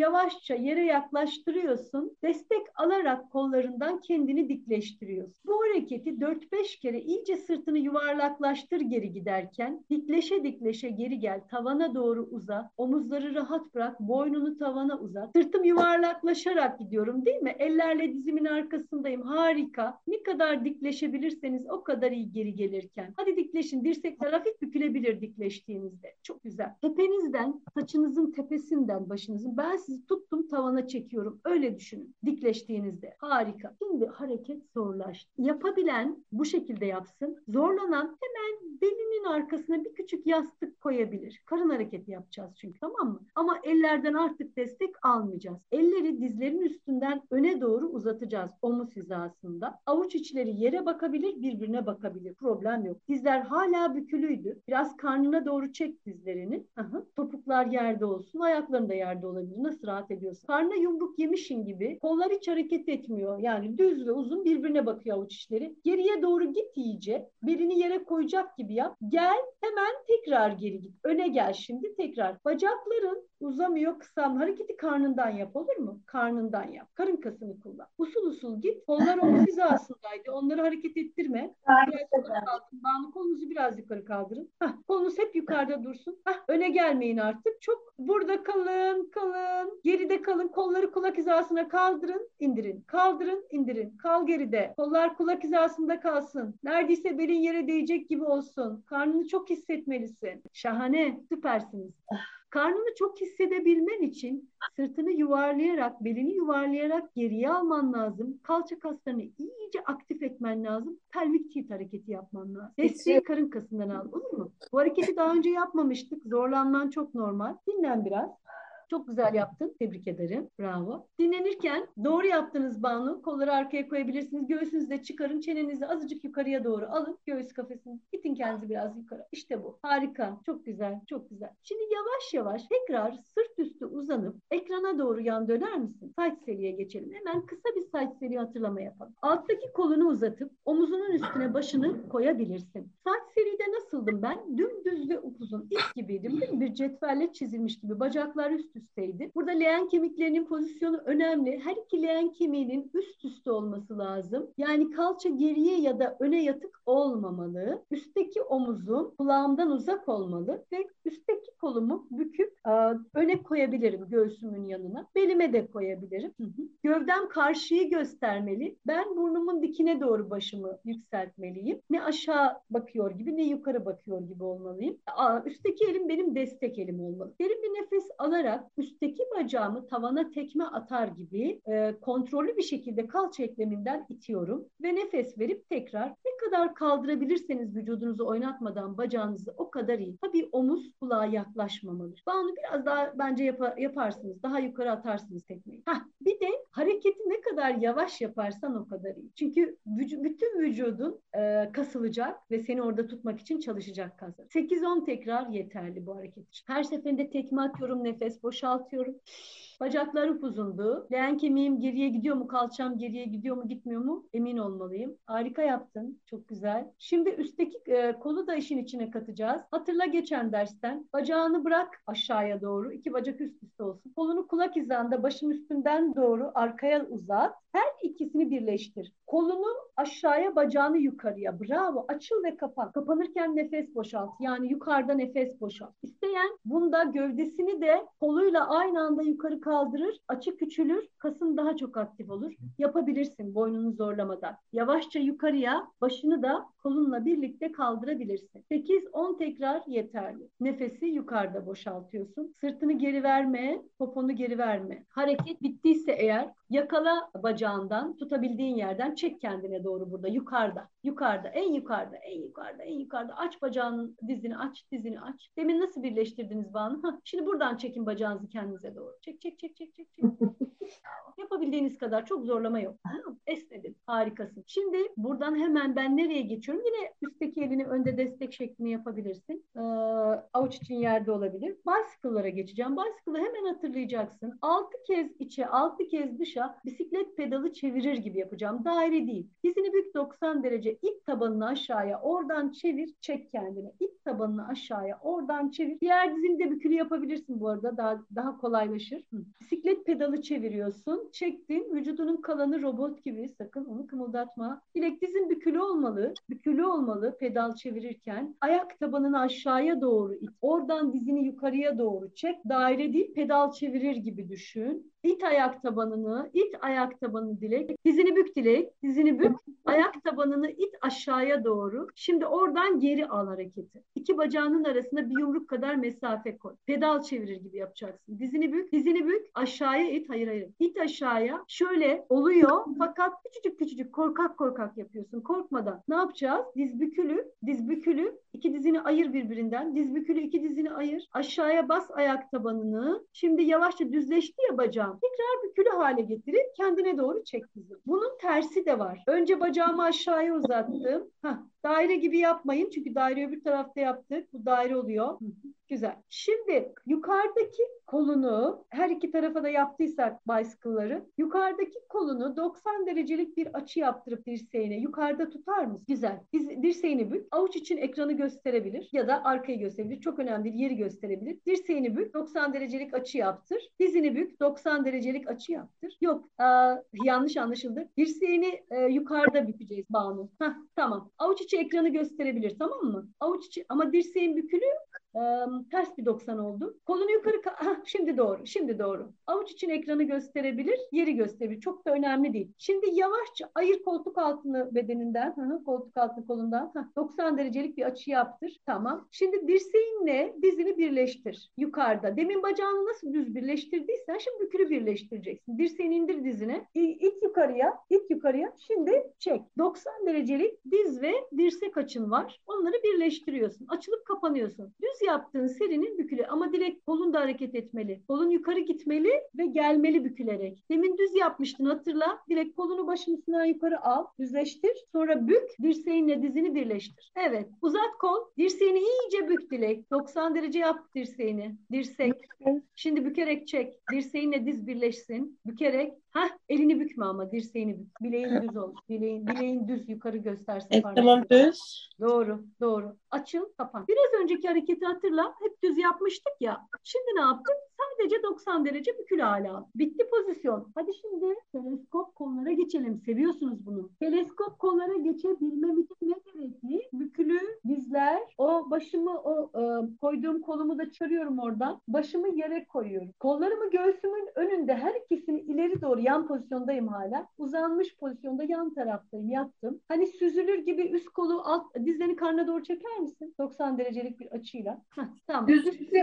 A: yavaşça yere yaklaştırıyorsun. Destek alarak kollarından kendini dikleştiriyorsun. Bu hareketi 4-5 kere iyice sırtını yuvarlaklaştır geri giderken. Dikleşe dikleşe geri gel. Tavana doğru uza. Omuzları rahat bırak. Boynunu tavana uzat. Sırtım yuvarlaklaşarak gidiyorum değil mi? Ellerle dizimin arkasındayım. Harika. Ne kadar dikleşebilirseniz o kadar iyi geri gelirken. Hadi dikleşin. Dirsekler hafif bükülebilir dikleştiğinizde. Çok güzel. Tepenizden, saçınızın tepesinden, başınızın, ben sizi tuttum tavana çekiyorum. Öyle düşünün. Dikleştiğinizde. Harika. Şimdi hareket zorlaştı. Yapabilen bu şekilde yapsın. Zorlanan hemen belinin arkasına bir küçük yastık koyabilir. Karın hareketi yapacağız çünkü, tamam mı? Ama ellerden artık destek almayacağız. Elleri dizlerin üstünden öne doğru uzatacağız. Omuz hizasında. Avuç içleri yere bakabilir, birbirine bakabilir. Problem yok. Dizler hala bükülüydü. Biraz karnına doğru çek dizlerini. Aha. Topuklar yerde olsun. Ayakların da yerde olabilir. Nasıl rahat ediyorsun? Karnına yumruk yemişin gibi. Kollar hiç hareket etmiyor. Yani düz ve uzun birbirine bakıyor avuç içleri. Geriye doğru git iyice. Belini yere koyacak gibi yap. Gel, hemen tekrar geri git. Öne gel şimdi tekrar. Bacakların uzamıyor, kısalma. Hareketi karnından yap, olur mu? Karnından yap. Karın kasını kullan. Usul usul git. Kollar omuz hizasındaydı. Onları hareket ettirme. Biraz yukarı kaldırın. Bağlı kolunuzu biraz yukarı kaldırın. Kolunuz hep yukarıda dursun. Öne gelmeyin artık. Çok burada kalın, kalın. Geride kalın. Kolları kulak hizasına kaldırın, indirin. Kaldırın, indirin. Kal geride. Kollar kulak hizasında kalsın. Neredeyse belin yere değecek gibi olsun. Karnını çok hissetmelisin. Şahane, süpersiniz. Karnını çok hissedebilmen için sırtını yuvarlayarak, belini yuvarlayarak geriye alman lazım. Kalça kaslarını iyice aktif etmen lazım. Pelvik tilt hareketi yapman lazım. Desteği karın kasından al, olur mu? Bu hareketi daha önce yapmamıştık. Zorlanman çok normal. Dinlen biraz. Çok güzel yaptın. Tebrik ederim. Bravo. Dinlenirken doğru yaptınız Banu. Kolları arkaya koyabilirsiniz. Göğsünüzü de çıkarın. Çenenizi azıcık yukarıya doğru alın. Göğüs kafesini. İtin kendinizi biraz yukarı. İşte bu. Harika. Çok güzel. Çok güzel. Şimdi yavaş yavaş tekrar sırt üstü uzanıp ekrana doğru yan döner misin? Side seriye geçelim. Hemen kısa bir side seri hatırlama yapalım. Alttaki kolunu uzatıp omuzunun üstüne başını koyabilirsin. Side seride nasıldım ben? Dümdüz ve upuzun. İp gibiydim değil mi? Bir cetvelle çizilmiş gibi. Bacaklar üst üsteydi. Burada leğen kemiklerinin pozisyonu önemli. Her iki leğen kemiğinin üst üste olması lazım. Yani kalça geriye ya da öne yatık olmamalı. Üstteki omuzum kulağımdan uzak olmalı ve üstteki kolumu büküp öne koyabilirim göğsümün yanına. Belime de koyabilirim. Gövdem karşıyı göstermeli. Ben burnumun dikine doğru başımı yükseltmeliyim. Ne aşağı bakıyor gibi ne yukarı bakıyor gibi olmalıyım. Üstteki elim benim destek elim olmalı. Derin bir nefes alarak üstteki bacağımı tavana tekme atar gibi kontrollü bir şekilde kalça ekleminden itiyorum ve nefes verip tekrar ne kadar kaldırabilirseniz vücudunuzu oynatmadan bacağınızı o kadar iyi. Tabii omuz kulağa yaklaşmamalı. Bunu biraz daha bence yaparsınız. Daha yukarı atarsınız tekmeyi. Bir de hareketi ne kadar yavaş yaparsan o kadar iyi. Çünkü bütün vücudun kasılacak ve seni orada tutmak için çalışacak kaslar. 8-10 tekrar yeterli bu hareket için. Her seferinde tekme atıyorum, nefes boşaltıyorum. Bacaklar upuzundu. Leğen kemiğim geriye gidiyor mu? Kalçam geriye gidiyor mu? Gitmiyor mu? Emin olmalıyım. Harika yaptın. Çok güzel. Şimdi üstteki kolu da işin içine katacağız. Hatırla geçen dersten. Bacağını bırak aşağıya doğru. 2 bacak üst üste olsun. Kolunu kulak hizanda başın üstünden doğru arkaya uzat. Her ikisini birleştir. Kolunu aşağıya, bacağını yukarıya. Bravo. Açıl ve kapan. Kapanırken nefes boşalt. Yani yukarıda nefes boşalt. İsteyen bunda gövdesini de koluyla aynı anda yukarı kaldırır. Açı küçülür. Kasın daha çok aktif olur. Yapabilirsin boynunu zorlamadan. Yavaşça yukarıya, başını da kolunla birlikte kaldırabilirsin. 8-10 tekrar yeterli. Nefesi yukarıda boşaltıyorsun. Sırtını geri verme, poponu geri verme. Hareket bittiyse eğer yakala bacağından, tutabildiğin yerden çek kendine doğru burada. Yukarıda, yukarıda, en yukarıda, en yukarıda, en yukarıda. Aç bacağının dizini aç, dizini aç. Demin nasıl birleştirdiniz Banu? Şimdi buradan çekin bacağınızı kendinize doğru. Çek, çek, çek, çek, çek, çek. Yapabildiğiniz kadar, çok zorlama yok. Esnedin. Harikasın. Şimdi buradan hemen ben nereye geçiyorum? Yine üstteki elini önde destek şeklini yapabilirsin. Avuç için yerde olabilir. Bicycle'lara geçeceğim. Bicycle'ı hemen hatırlayacaksın. 6 kez içe, 6 kez dışa bisiklet pedalı çevirir gibi yapacağım. Daire değil. Dizini bük 90 derece. İt tabanını aşağıya. Oradan çevir. Çek kendini. İt tabanını aşağıya. Oradan çevir. Diğer dizini de bükülü yapabilirsin bu arada. Daha kolaylaşır. Bisiklet pedalı çeviriyorsun. Çektin. Vücudunun kalanı robot gibi. Sakın onu kımıldatma. Dilek dizin bükülü olmalı. Bükülü olmalı pedal çevirirken. Ayak tabanını aşağıya doğru it. Oradan dizini yukarıya doğru çek. Daire değil, pedal çevirir gibi düşün. İt ayak tabanını, it ayak tabanını Dilek. Dizini bük Dilek. Dizini bük. Ayak tabanını it aşağıya doğru. Şimdi oradan geri al hareketi. İki bacağının arasında bir yumruk kadar mesafe koy. Pedal çevirir gibi yapacaksın. Dizini bük, dizini bük. Aşağıya it. Hayır. İt aşağıya. Şöyle oluyor fakat küçücük korkak korkak yapıyorsun. Korkmadan. Ne yapacağız? Diz bükülü, diz bükülü. İki dizini ayır birbirinden. Diz bükülü iki dizini ayır. Aşağıya bas ayak tabanını. Şimdi yavaşça düzleşti ya bacağım. Tekrar bükülü hale getirip kendine doğru çek dizi. Bunun tersi de var. Önce bacağımı aşağıya uzattım. Daire gibi yapmayın. Çünkü daire öbür tarafta yaptık. Bu daire oluyor. Güzel. Şimdi yukarıdaki kolunu her iki tarafa da yaptıysak bicycle'ları yukarıdaki kolunu 90 derecelik bir açı yaptırıp dirseğine yukarıda tutar mısın? Güzel. Dirseğini bük. Avuç için ekranı gösterebilir ya da arkayı gösterebilir. Çok önemli değil. Yeri gösterebilir. Dirseğini bük. 90 derecelik açı yaptır. Dizini bük. 90 derecelik açı yaptır. Yok. Yanlış anlaşıldı. Dirseğini yukarıda bükeceğiz Banu. Tamam. Avuç içi ekranı gösterebilir. Tamam mı? Avuç içi ama dirseğin bükülü ters bir 90 oldu. Kolunu yukarı şimdi doğru. Şimdi doğru. Avuç için ekranı gösterebilir, yeri gösterebilir. Çok da önemli değil. Şimdi yavaşça ayır koltuk altını bedeninden, koltuk altını kolundan. 90 derecelik bir açı yaptır. Tamam. Şimdi dirseğinle dizini birleştir. Yukarıda. Demin bacağını nasıl düz birleştirdiysen şimdi bükülü birleştireceksin. Dirseğini indir dizine. İt yukarıya. İt yukarıya. Şimdi çek. 90 derecelik diz ve dirsek açın var. Onları birleştiriyorsun. Açılıp kapanıyorsun. Düz yaptığın serinin bükülü ama Dilek kolun da hareket etmeli. Kolun yukarı gitmeli ve gelmeli bükülerek. Demin düz yapmıştın hatırla. Dilek kolunu başın üstünden yukarı al. Düzleştir. Sonra bük. Dirseğinle dizini birleştir. Evet. Uzat kol. Dirseğini iyice bük Dilek. 90 derece yap dirseğini. Dirsek. Şimdi bükerek çek. Dirseğinle diz birleşsin. Bükerek. Elini bükme ama dirseğini bük. Bileğin düz ol. Bileğin düz yukarı göstersin.
C: Tamam düz.
A: Doğru. Açıl, kapan. Biraz önceki hareketi hatırla. Hep düz yapmıştık ya. Şimdi ne yaptık? Sadece 90 derece bükülü hale al. Bitti pozisyon. Hadi şimdi teleskop kollara geçelim. Seviyorsunuz bunu. Teleskop kollara geçebilmem için ne gerekli? Bükülü dizler. Başımı koyduğum kolumu da çıkarıyorum oradan. Başımı yere koyuyorum. Kollarımı göğsümün önünde her ikisini ileri doğru yan pozisyondayım hala. Uzanmış pozisyonda yan taraftayım. Yattım. Hani süzülür gibi üst kolu dizlerini karnına doğru çeker misin? 90 derecelik bir açıyla. Tamam.
D: Düz üstüne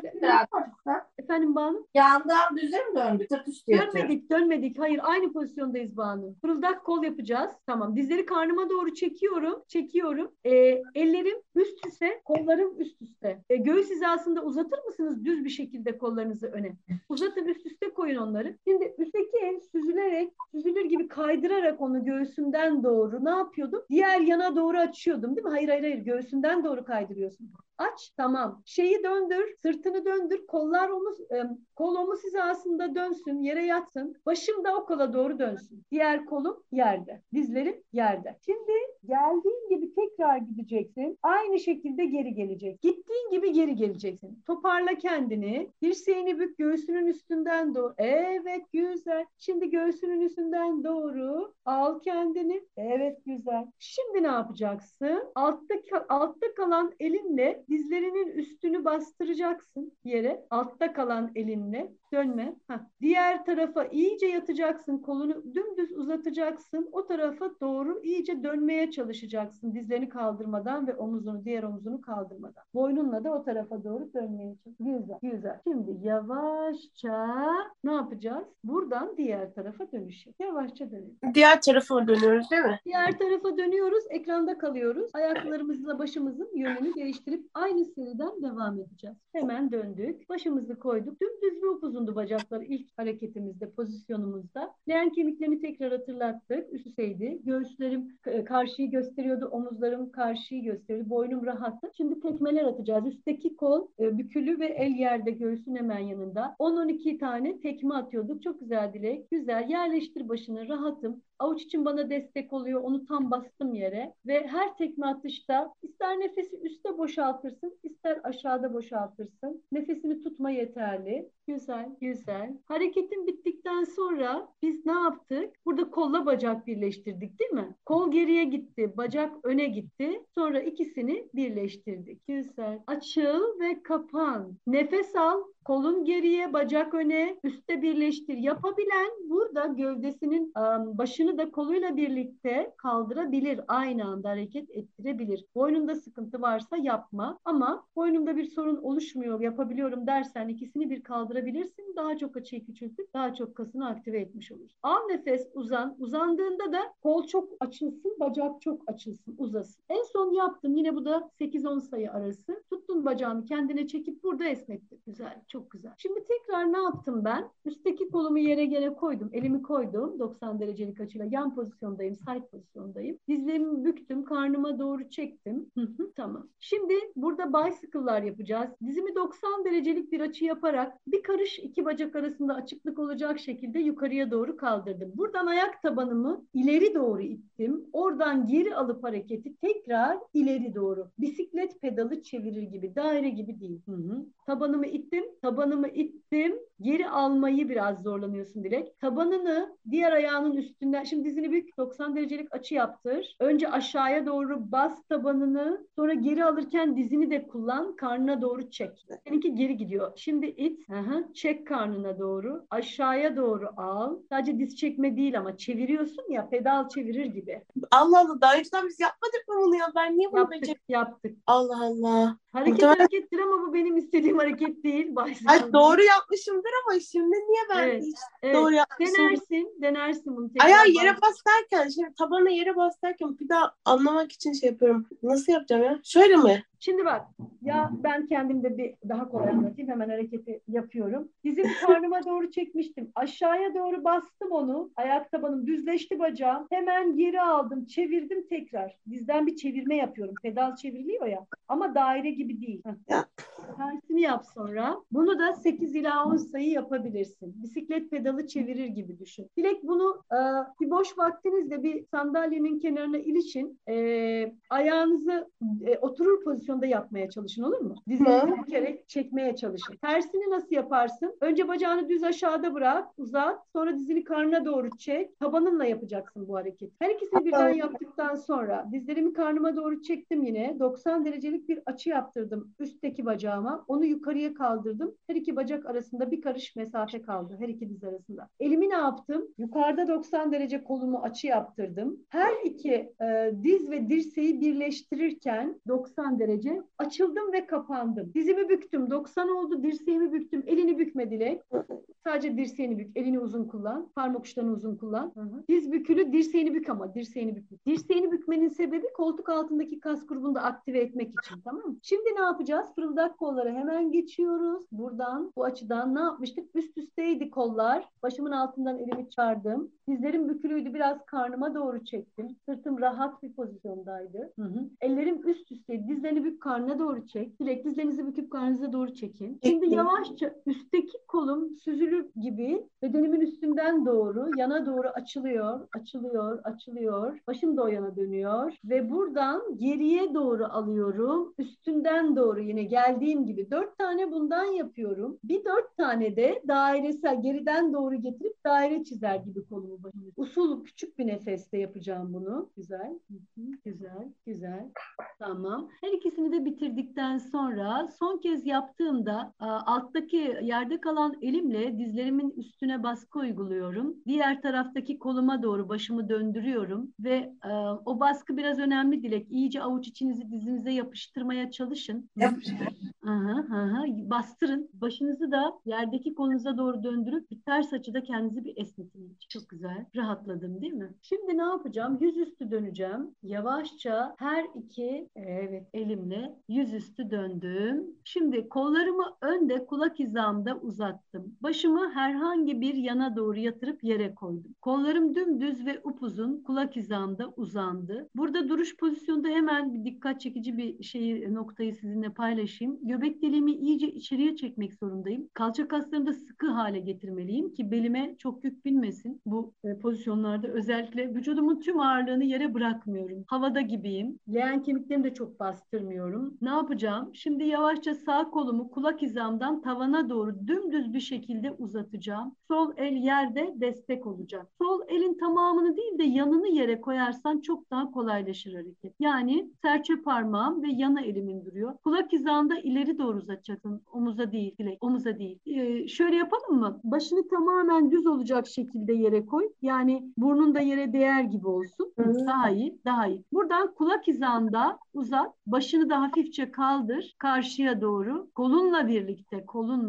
A: Efendim Banu?
D: yandan düze mi döndü? Tırt üstü yatıyor.
A: Dönmedik. Hayır, aynı pozisyondayız Banu. Fırıldak kol yapacağız. Tamam. Dizleri karnıma doğru çekiyorum. Ellerim üst üste, kollarım üst üste. Göğüs hizasında uzatır mısınız düz bir şekilde kollarınızı öne? Uzatın, üst üste koyun onları. Şimdi üstteki el süzülür gibi kaydırarak onu göğsümden doğru ne yapıyordum? Diğer yana doğru açıyordum değil mi? Hayır. Göğsünden doğru kaydırıyorsun. Aç, tamam. Şeyi döndür, sırtını döndür, kol omuz hizasında dönsün, yere yatsın. Başım da o kola doğru dönsün. Diğer kolum yerde, dizlerim yerde. Şimdi geldiğin gibi tekrar gideceksin. Aynı şekilde geri gelecek. Gittiğin gibi geri geleceksin. Toparla kendini. Dirseğini bük, göğsünün üstünden doğru. Evet, güzel. Şimdi göğsünün üstünden doğru. Al kendini. Evet, güzel. Şimdi ne yapacaksın? Altta kalan elinle dizlerinin üstünü bastıracaksın yere. Altta kalan elinle. Dönme. Diğer tarafa iyice yatacaksın. Kolunu dümdüz uzatacaksın. O tarafa doğru iyice dönmeye çalışacaksın. Dizlerini kaldırmadan ve diğer omuzunu kaldırmadan. Boynunla da o tarafa doğru dönmeye çalışacaksın. Güzel. Şimdi yavaşça ne yapacağız? Buradan diğer tarafa dönüş. Yavaşça dönelim.
C: Diğer tarafa dönüyoruz değil mi?
A: Diğer tarafa dönüyoruz. Ekranda kalıyoruz. Ayaklarımızla başımızın yönünü değiştirip aynı seriden devam edeceğiz. Hemen döndük. Başımızı koyduk. Dümdüz ve upuzun uzundu bacaklar ilk hareketimizde, pozisyonumuzda. Leğen kemiklerini tekrar hatırlattık. Üst üsteydi. Göğüslerim karşıyı gösteriyordu. Omuzlarım karşıyı gösteriyordu. Boynum rahattı. Şimdi tekmeler atacağız. Üstteki kol bükülü ve el yerde, göğsün hemen yanında. 10-12 tane tekme atıyorduk. Çok güzel Dilek. Güzel. Yerleştir başını. Rahatım. Avuç için bana destek oluyor. Onu tam bastım yere. Ve her tekme atışta ister nefesi üstte boşaltırsın, ister aşağıda boşaltırsın. Nefesini tutma yeterli. Güzel, güzel. Hareketin bittikten sonra biz ne yaptık? Burada kolla bacak birleştirdik, değil mi? Kol geriye gitti, bacak öne gitti. Sonra ikisini birleştirdik. Güzel. Açıl ve kapan. Nefes al. Kolun geriye, bacak öne, üstte birleştir. Yapabilen burada gövdesinin başını da koluyla birlikte kaldırabilir. Aynı anda hareket ettirebilir. Boynunda sıkıntı varsa yapma. Ama boynumda bir sorun oluşmuyor, yapabiliyorum dersen ikisini bir kaldırabilirsin. Daha çok açıyı küçültüp daha çok kasını aktive etmiş olursun. Al nefes, uzan. Uzandığında da kol çok açılsın, bacak çok açılsın, uzasın. En son yaptım. Yine bu da 8-10 sayı arası. Tuttun bacağını kendine çekip burada esnettin. Güzel, çok güzel. Şimdi tekrar ne yaptım ben? Üstteki kolumu yere gene koydum. Elimi koydum. 90 derecelik açıyla yan pozisyondayım. Side pozisyondayım. Dizlerimi büktüm. Karnıma doğru çektim. Tamam. Şimdi burada bicycle'lar yapacağız. Dizimi 90 derecelik bir açı yaparak bir karış iki bacak arasında açıklık olacak şekilde yukarıya doğru kaldırdım. Buradan ayak tabanımı ileri doğru ittim. Oradan geri alıp hareketi tekrar ileri doğru. Bisiklet pedalı çevirir gibi. Daire gibi değil. Tabanımı ittim. Tabanımı ittim. Geri almayı biraz zorlanıyorsun Dilek. Tabanını diğer ayağının üstünden, şimdi dizini bük, 90 derecelik açı yaptır. Önce aşağıya doğru bas tabanını, sonra geri alırken dizini de kullan, karnına doğru çek. Seninki geri gidiyor. Şimdi it, çek karnına doğru, aşağıya doğru al. Sadece diz çekme değil ama çeviriyorsun ya, pedal çevirir gibi.
C: Allah Allah, daha önceden biz yapmadık mı bunu ya? Ben niye bunu
A: Yaptık.
C: Allah Allah.
A: Harekettir ama bu benim istediğim hareket değil.
C: Ay, doğru yapmışımdır ama şimdi niye ben hiç doğru yapmışım?
A: Denersin bunu tekrar.
C: Ayağı yere bas derken, şimdi tabanı yere bas derken bir daha anlamak için şey yapıyorum. Nasıl yapacağım ya? Şöyle mi?
A: Şimdi bak, ya ben kendimde bir daha kolay anlatayım. Hemen hareketi yapıyorum. Dizimi karnıma doğru çekmiştim. Aşağıya doğru bastım onu. Ayak tabanım düzleşti bacağım. Hemen geri aldım. Çevirdim tekrar. Dizden bir çevirme yapıyorum. Pedal çevriliyor ya. Ama daire gibi değil. Tersini yap sonra. Bunu da 8 ila 10 sayı yapabilirsin. Bisiklet pedalı çevirir gibi düşün. Dilek bunu bir boş vaktinizde bir sandalyenin kenarına ilişin. Ayağınızı oturur pozisyonda yapmaya çalışın, olur mu? Dizinizi bükerek çekmeye çalışın. Tersini nasıl yaparsın? Önce bacağını düz aşağıda bırak, uzat. Sonra dizini karnına doğru çek. Tabanınla yapacaksın bu hareketi. Her ikisini birden yaptıktan sonra dizlerimi karnıma doğru çektim yine. 90 derecelik bir açı yaptırdım üstteki bacağıma. Onu yukarıya kaldırdım. Her iki bacak arasında bir karış mesafe kaldı. Her iki diz arasında. Elimi ne yaptım? Yukarıda 90 derece kolumu açı yaptırdım. Her iki diz ve dirseği birleştirirken 90 derece açıldım ve kapandım. Dizimi büktüm. 90 oldu. Dirseğimi büktüm. Elini bükme Dilek. Sadece dirseğini bük. Elini uzun kullan. Parmak uçlarını uzun kullan. Diz bükülü, dirseğini bük ama dirseğini bükme. Dirseğini bükmenin sebebi koltuk altındaki kas grubunu da aktive etmek için, tamam mı? Şimdi ne yapacağız? Fırıldak kollara hemen geçiyoruz. Buradan, bu açıdan ne yapmıştık? Üst üsteydi kollar. Başımın altından elimi çıkardım. Dizlerim bükülüydü. Biraz karnıma doğru çektim. Sırtım rahat bir pozisyondaydı. Ellerim üst üsteydi. Dizlerini bük, karnına doğru çek. Dilek, dizlerinizi büküp karnınıza doğru çekin. Şimdi yavaşça üstteki kolum süzülür gibi bedenimin üstünden doğru, yana doğru açılıyor, açılıyor, açılıyor. Başım da o yana dönüyor ve buradan geriye doğru alıyorum. Üstünden doğru yine geldiğim gibi 4 tane bundan yapıyorum. Bir 4 tane de dairesel geriden doğru getirip daire çizer gibi kolumu başımı. Usul küçük bir nefeste yapacağım bunu. Güzel, güzel, güzel. Tamam. Her ikisini de bitirdikten sonra son kez yaptığımda alttaki yerde kalan elimle dizlerimin üstüne baskı uyguluyorum. Diğer taraftaki koluma doğru başımı döndürüyorum ve o baskı biraz önemli Dilek. İyice avuç içinizi dizinize yapıştırmaya çalışın. Bastırın. Başınızı da yerdeki kolunuza doğru döndürüp bir ters açıda kendinizi bir esnetin. Çok güzel. Rahatladım değil mi? Şimdi ne yapacağım? Yüzüstü döneceğim. Yavaşça her iki elimle Şöyle yüzüstü döndüm. Şimdi kollarımı önde kulak hizamda uzattım. Başımı herhangi bir yana doğru yatırıp yere koydum. Kollarım dümdüz ve upuzun kulak hizamda uzandı. Burada duruş pozisyonda hemen bir dikkat çekici bir noktayı sizinle paylaşayım. Göbek deliğimi iyice içeriye çekmek zorundayım. Kalça kaslarını da sıkı hale getirmeliyim ki belime çok yük binmesin. Bu pozisyonlarda özellikle vücudumun tüm ağırlığını yere bırakmıyorum. Havada gibiyim. Leğen kemiklerimi de çok bastırmıyorum. Ne yapacağım? Şimdi yavaşça sağ kolumu kulak hizamdan tavana doğru dümdüz bir şekilde uzatacağım. Sol el yerde destek olacak. Sol elin tamamını değil de yanını yere koyarsan çok daha kolaylaşır hareket. Yani serçe parmağım ve yana elimin duruyor. Kulak hizanda ileri doğru uzatacaksın. Omuza değil, omuza değil. Şöyle yapalım mı? Başını tamamen düz olacak şekilde yere koy. Yani burnun da yere değer gibi olsun. Daha iyi, daha iyi. Buradan kulak hizanda uzat. Başını da hafifçe kaldır. Karşıya doğru. Kolunla birlikte.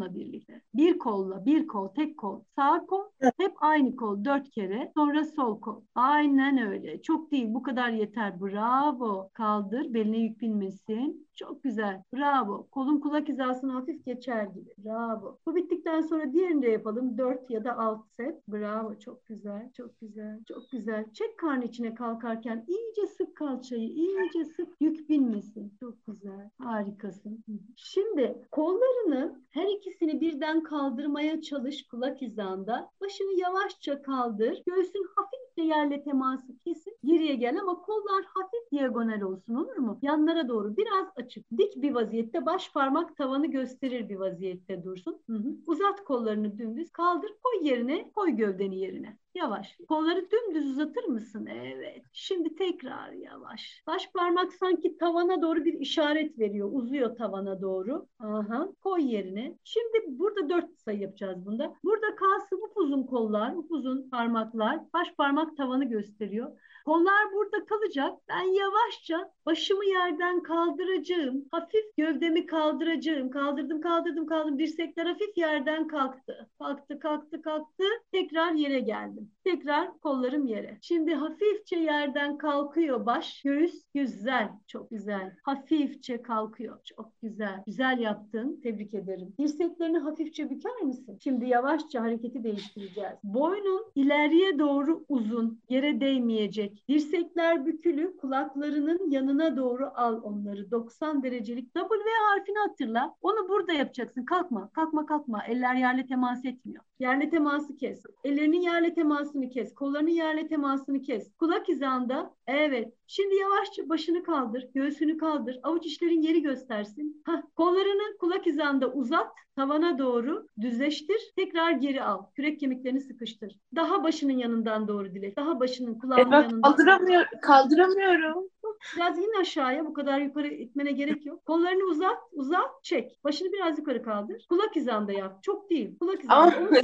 A: Bir kolla, bir kol, tek kol. Sağ kol, hep aynı kol. 4 kere. Sonra sol kol. Aynen öyle. Çok değil. Bu kadar yeter. Bravo. Kaldır. Beline yük binmesin. Çok güzel. Bravo. Kolun kulak hizasına hafif geçer gibi. Bravo. Bu bittikten sonra diğerini de yapalım. 4 ya da 6 set. Bravo. Çok güzel. Çok güzel. Çok güzel. Çek karnı içine kalkarken iyice sık kalçayı. İyice sık. Yük binmesin. Çok güzel. Harikasın. Şimdi kollarını her ikisini birden kaldırmaya çalış kulak hizanda. Başını yavaşça kaldır. Göğsün hafifçe yerle teması kesin. Geriye gel ama kollar hafif diagonal olsun, olur mu? Yanlara doğru biraz açık. Dik bir vaziyette baş parmak tavanı gösterir bir vaziyette dursun. Uzat kollarını dümdüz. Kaldır. Koy yerine. Koy gövdeni yerine. Yavaş. Kolları dümdüz uzatır mısın? Evet. Şimdi tekrar yavaş. Baş parmak sanki tavana doğru bir işaret veriyor. Uzuyor tavana doğru. Aha. Koy yerine. Şimdi burada 4 sayı yapacağız bunda. Burada kalsın upuzun kollar, upuzun parmaklar. Baş parmak tavanı gösteriyor. Kollar burada kalacak. Ben yavaşça başımı yerden kaldıracağım. Hafif gövdemi kaldıracağım. Kaldırdım. Dirsekler hafif yerden kalktı. Kalktı. Tekrar yere geldim. Tekrar kollarım yere. Şimdi hafifçe yerden kalkıyor baş, göğüs. Güzel. Çok güzel. Hafifçe kalkıyor. Çok güzel. Güzel yaptın. Tebrik ederim. Dirseklerini hafifçe büker misin? Şimdi yavaşça hareketi değiştireceğiz. Boynun ileriye doğru uzun. Yere değmeyecek. Dirsekler bükülü, kulaklarının yanına doğru al onları. 90 derecelik W harfini hatırla. Onu burada yapacaksın. Kalkma. Eller yerle temas etmiyor. Yerle teması kes. Ellerinin yerle temasını kes. Kollarının yerle temasını kes. Kulak hizanda. Evet. Şimdi yavaşça başını kaldır. Göğsünü kaldır. Avuç içlerin yeri göstersin. Kollarını kulak hizanda uzat. Tavana doğru düzleştir. Tekrar geri al. Kürek kemiklerini sıkıştır. Daha başının yanından doğru dilek. Daha başının kulağının yanından.
C: Kaldıramıyorum.
A: Biraz in aşağıya. Bu kadar yukarı itmene gerek yok. Kollarını uzat, çek. Başını biraz yukarı kaldır. Kulak hizanda yap. Çok değil. Kulak hizanda.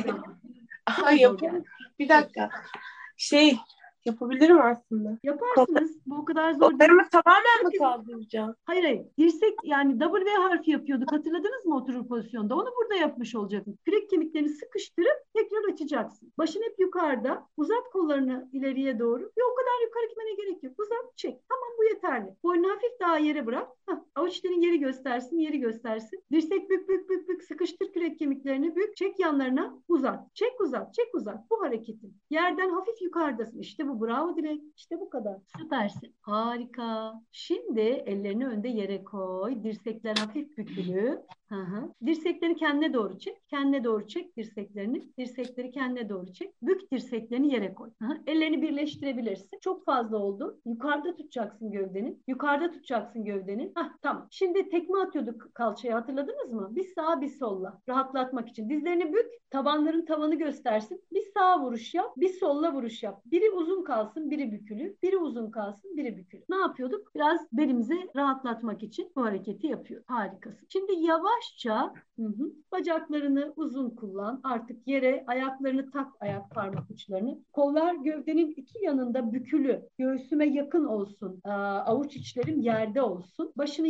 C: Bir dakika. Yapabilirim aslında.
A: Yaparsınız. Bu o kadar zor değil.
C: Kollarımı tamamen mi kaldıracağım?
A: Hayır. Dirsek yani W harfi yapıyorduk. Hatırladınız mı oturur pozisyonda? Onu burada yapmış olacaksın. Kürek kemiklerini sıkıştırıp tekrar açacaksın. Başın hep yukarıda. Uzat kollarını ileriye doğru. Yok, o kadar yukarı gitmene gerek yok. Uzat, çek. Tamam, bu yeterli. Boynunu hafif daha yere bırak. Avuçların yeri göstersin. Dirsek bük. Sıkıştır kürek kemiklerini bük. Çek yanlarına. Uzat. Çek uzat. Bu hareketin. Yerden hafif yukarıdasın. İşte bu. Bravo Dilek. İşte bu kadar. Süpersin. Harika. Şimdi ellerini önde yere koy. Dirsekler hafif bükülü. Dirsekleri kendine doğru çek. Kendine doğru çek dirseklerini. Dirsekleri kendine doğru çek. Bük dirseklerini yere koy. Ellerini birleştirebilirsin. Çok fazla oldu. Yukarıda tutacaksın gövdeni. Tamam. Şimdi tekme atıyorduk kalçaya, hatırladınız mı? Bir sağa bir solla. Rahatlatmak için. Dizlerini bük. Tabanların tavanı göstersin. Bir sağa vuruş yap. Bir solla vuruş yap. Biri uzun kalsın, biri bükülü. Biri uzun kalsın, biri bükülü. Ne yapıyorduk? Biraz belimizi rahatlatmak için bu hareketi yapıyoruz. Harikasın. Şimdi yavaşça bacaklarını uzun kullan. Artık yere ayaklarını tak, ayak parmak uçlarını. Kollar gövdenin iki yanında bükülü. Göğsüme yakın olsun. Avuç içlerim yerde olsun. Başını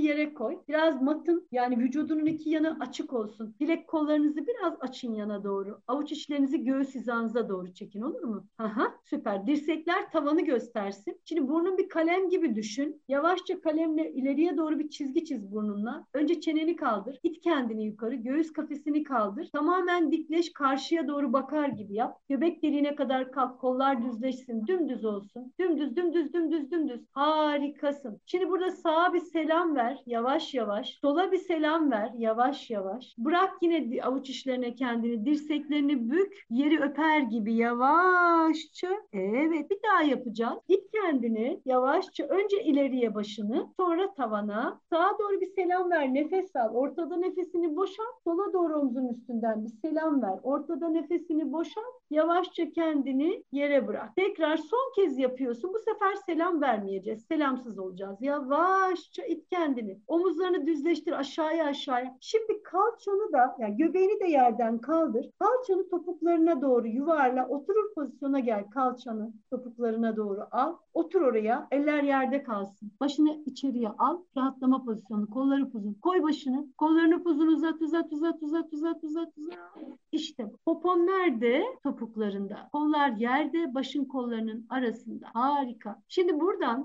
A: yere koy. Biraz matın, yani vücudunun iki yanı açık olsun. Bilek kollarınızı biraz açın yana doğru. Avuç içlerinizi göğüs hizanıza doğru çekin, olur mu? Aha, süper. Dirsekler tavanı göstersin. Şimdi burnun bir kalem gibi düşün. Yavaşça kalemle ileriye doğru bir çizgi çiz burnunla. Önce çeneni kaldır. İt kendini yukarı. Göğüs kafesini kaldır. Tamamen dikleş, karşıya doğru bakar gibi yap. Göbek deliğine kadar kalk. Kollar düzleşsin. Dümdüz olsun. Dümdüz, dümdüz, dümdüz, dümdüz. Harikasın. Şimdi burada sağa bir selam ver. Yavaş yavaş. Sola bir selam ver. Yavaş yavaş. Bırak yine avuç içlerine kendini. Dirseklerini bük. Yeri öper gibi yavaşça. Evet. Bir daha yapacağız. İt kendini. Yavaşça. Önce ileriye başını. Sonra tavana. Sağa doğru bir selam ver. Nefes al. Ortada nefesini boşalt. Sola doğru omzun üstünden bir selam ver. Ortada nefesini boşalt. Yavaşça kendini yere bırak. Tekrar son kez yapıyorsun. Bu sefer selam vermeyeceğiz. Selamsız olacağız. Yavaşça it kendini. Omuzlarını düzleştir aşağıya aşağıya. Şimdi kalçanı da, yani göbeğini de yerden kaldır. Kalçanı topuklarına doğru yuvarla. Oturur pozisyona gel. Kalçanı topuklarına doğru al. Otur oraya. Eller yerde kalsın. Başını içeriye al. Rahatlama pozisyonu. Kolları uzun. Koy başını. Kollarını uzun uzat uzat uzat uzat uzat uzat uzat. İşte bu. Popon nerede? Topuklarında. Kollar yerde, başın kollarının arasında. Harika. Şimdi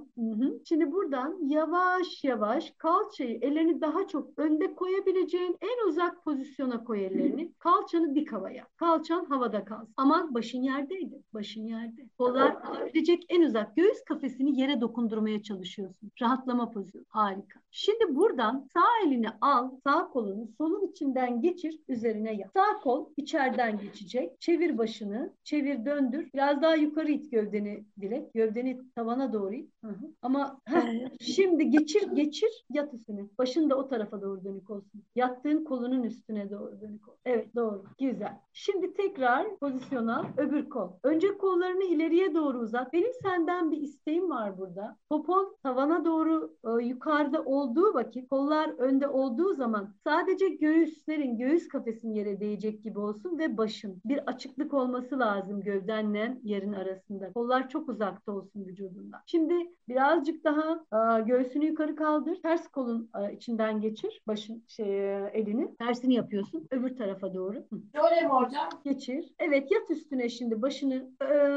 A: buradan yavaş yavaş kalçayı, ellerini daha çok önde koyabileceğin en uzak pozisyona koy ellerini. Kalçanı dik havaya. Kalçan havada kalsın. Ama başın yerdeydi. Başın yerde. Kollar alabilecek en uzak. Göğüs kafesini yere dokundurmaya çalışıyorsun. Rahatlama pozisyonu. Harika. Şimdi buradan sağ elini al. Sağ kolunu solun içinden geçir. Üzerine yat. Sağ kol içeriden geçecek. Çevir başını. Çevir, döndür. Biraz daha yukarı it gövdeni Dilek. Gövdeni tavana doğru it. Ama şimdi geçir yat üstüne. Başın da o tarafa doğru dönük olsun. Yattığın kolunun üstüne doğru dönük olsun. Evet, doğru. Güzel. Şimdi tekrar pozisyona, öbür kol. Önce kollarını ileriye doğru uzat. Benim senden bir isteğim var burada. Popon tavana doğru yukarıda olduğu vakit, kollar önde olduğu zaman sadece göğüs kafesin yere değecek gibi olsun ve başın. Bir açıklık olması lazım gövdenle yerin arasında. Kollar çok uzakta olsun vücudundan. Şimdi birazcık daha göğsünü yukarı kaldır. Ters kolun içinden geçir. Başın elini. Tersini yapıyorsun. Öbür tarafa doğru.
D: Şöyle mi hocam?
A: Geçir. Evet, yat üstüne şimdi başını.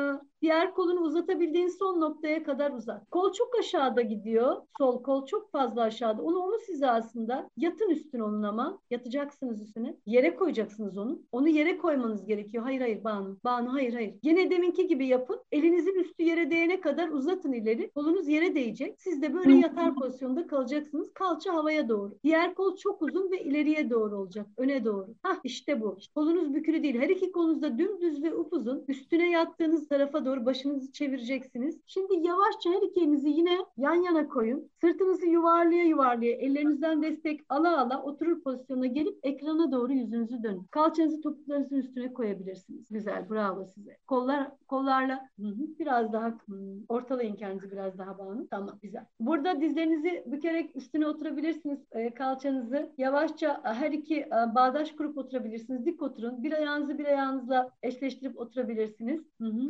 A: Diğer kolunu uzatabildiğin son noktaya kadar uzat. Kol çok aşağıda gidiyor. Sol kol çok fazla aşağıda. Onu omuz hizasında. Yatın üstüne onun ama. Yatacaksınız üstüne. Yere koyacaksınız onu. Onu yere koymanız gerekiyor. Hayır Banu. Banu hayır. Yine deminki gibi yapın. Elinizin üstü yere değene kadar uzatın ileri. Kolunuz yere değecek. Siz de böyle yatar pozisyonda kalacaksınız. Kalça havaya doğru. Diğer kol çok uzun ve ileriye doğru olacak. Öne doğru. İşte bu. Kolunuz bükülü değil. Her iki kolunuz da dümdüz ve upuzun. Üstüne yattığınız tarafa doğru başınızı çevireceksiniz. Şimdi yavaşça her iki elinizi yine yan yana koyun. Sırtınızı yuvarlaya yuvarlaya, ellerinizden destek ala ala oturur pozisyona gelip ekrana doğru yüzünüzü dönün. Kalçanızı topuklarınızın üstüne koyabilirsiniz. Güzel, bravo size. Kollarla biraz daha ortalayın kendinizi biraz daha bağını. Tamam, güzel. Burada dizlerinizi bükerek üstüne oturabilirsiniz. Kalçanızı yavaşça her iki bağdaş kurup oturabilirsiniz. Dik oturun. Bir ayağınızı bir ayağınızla eşleştirip oturabilirsiniz.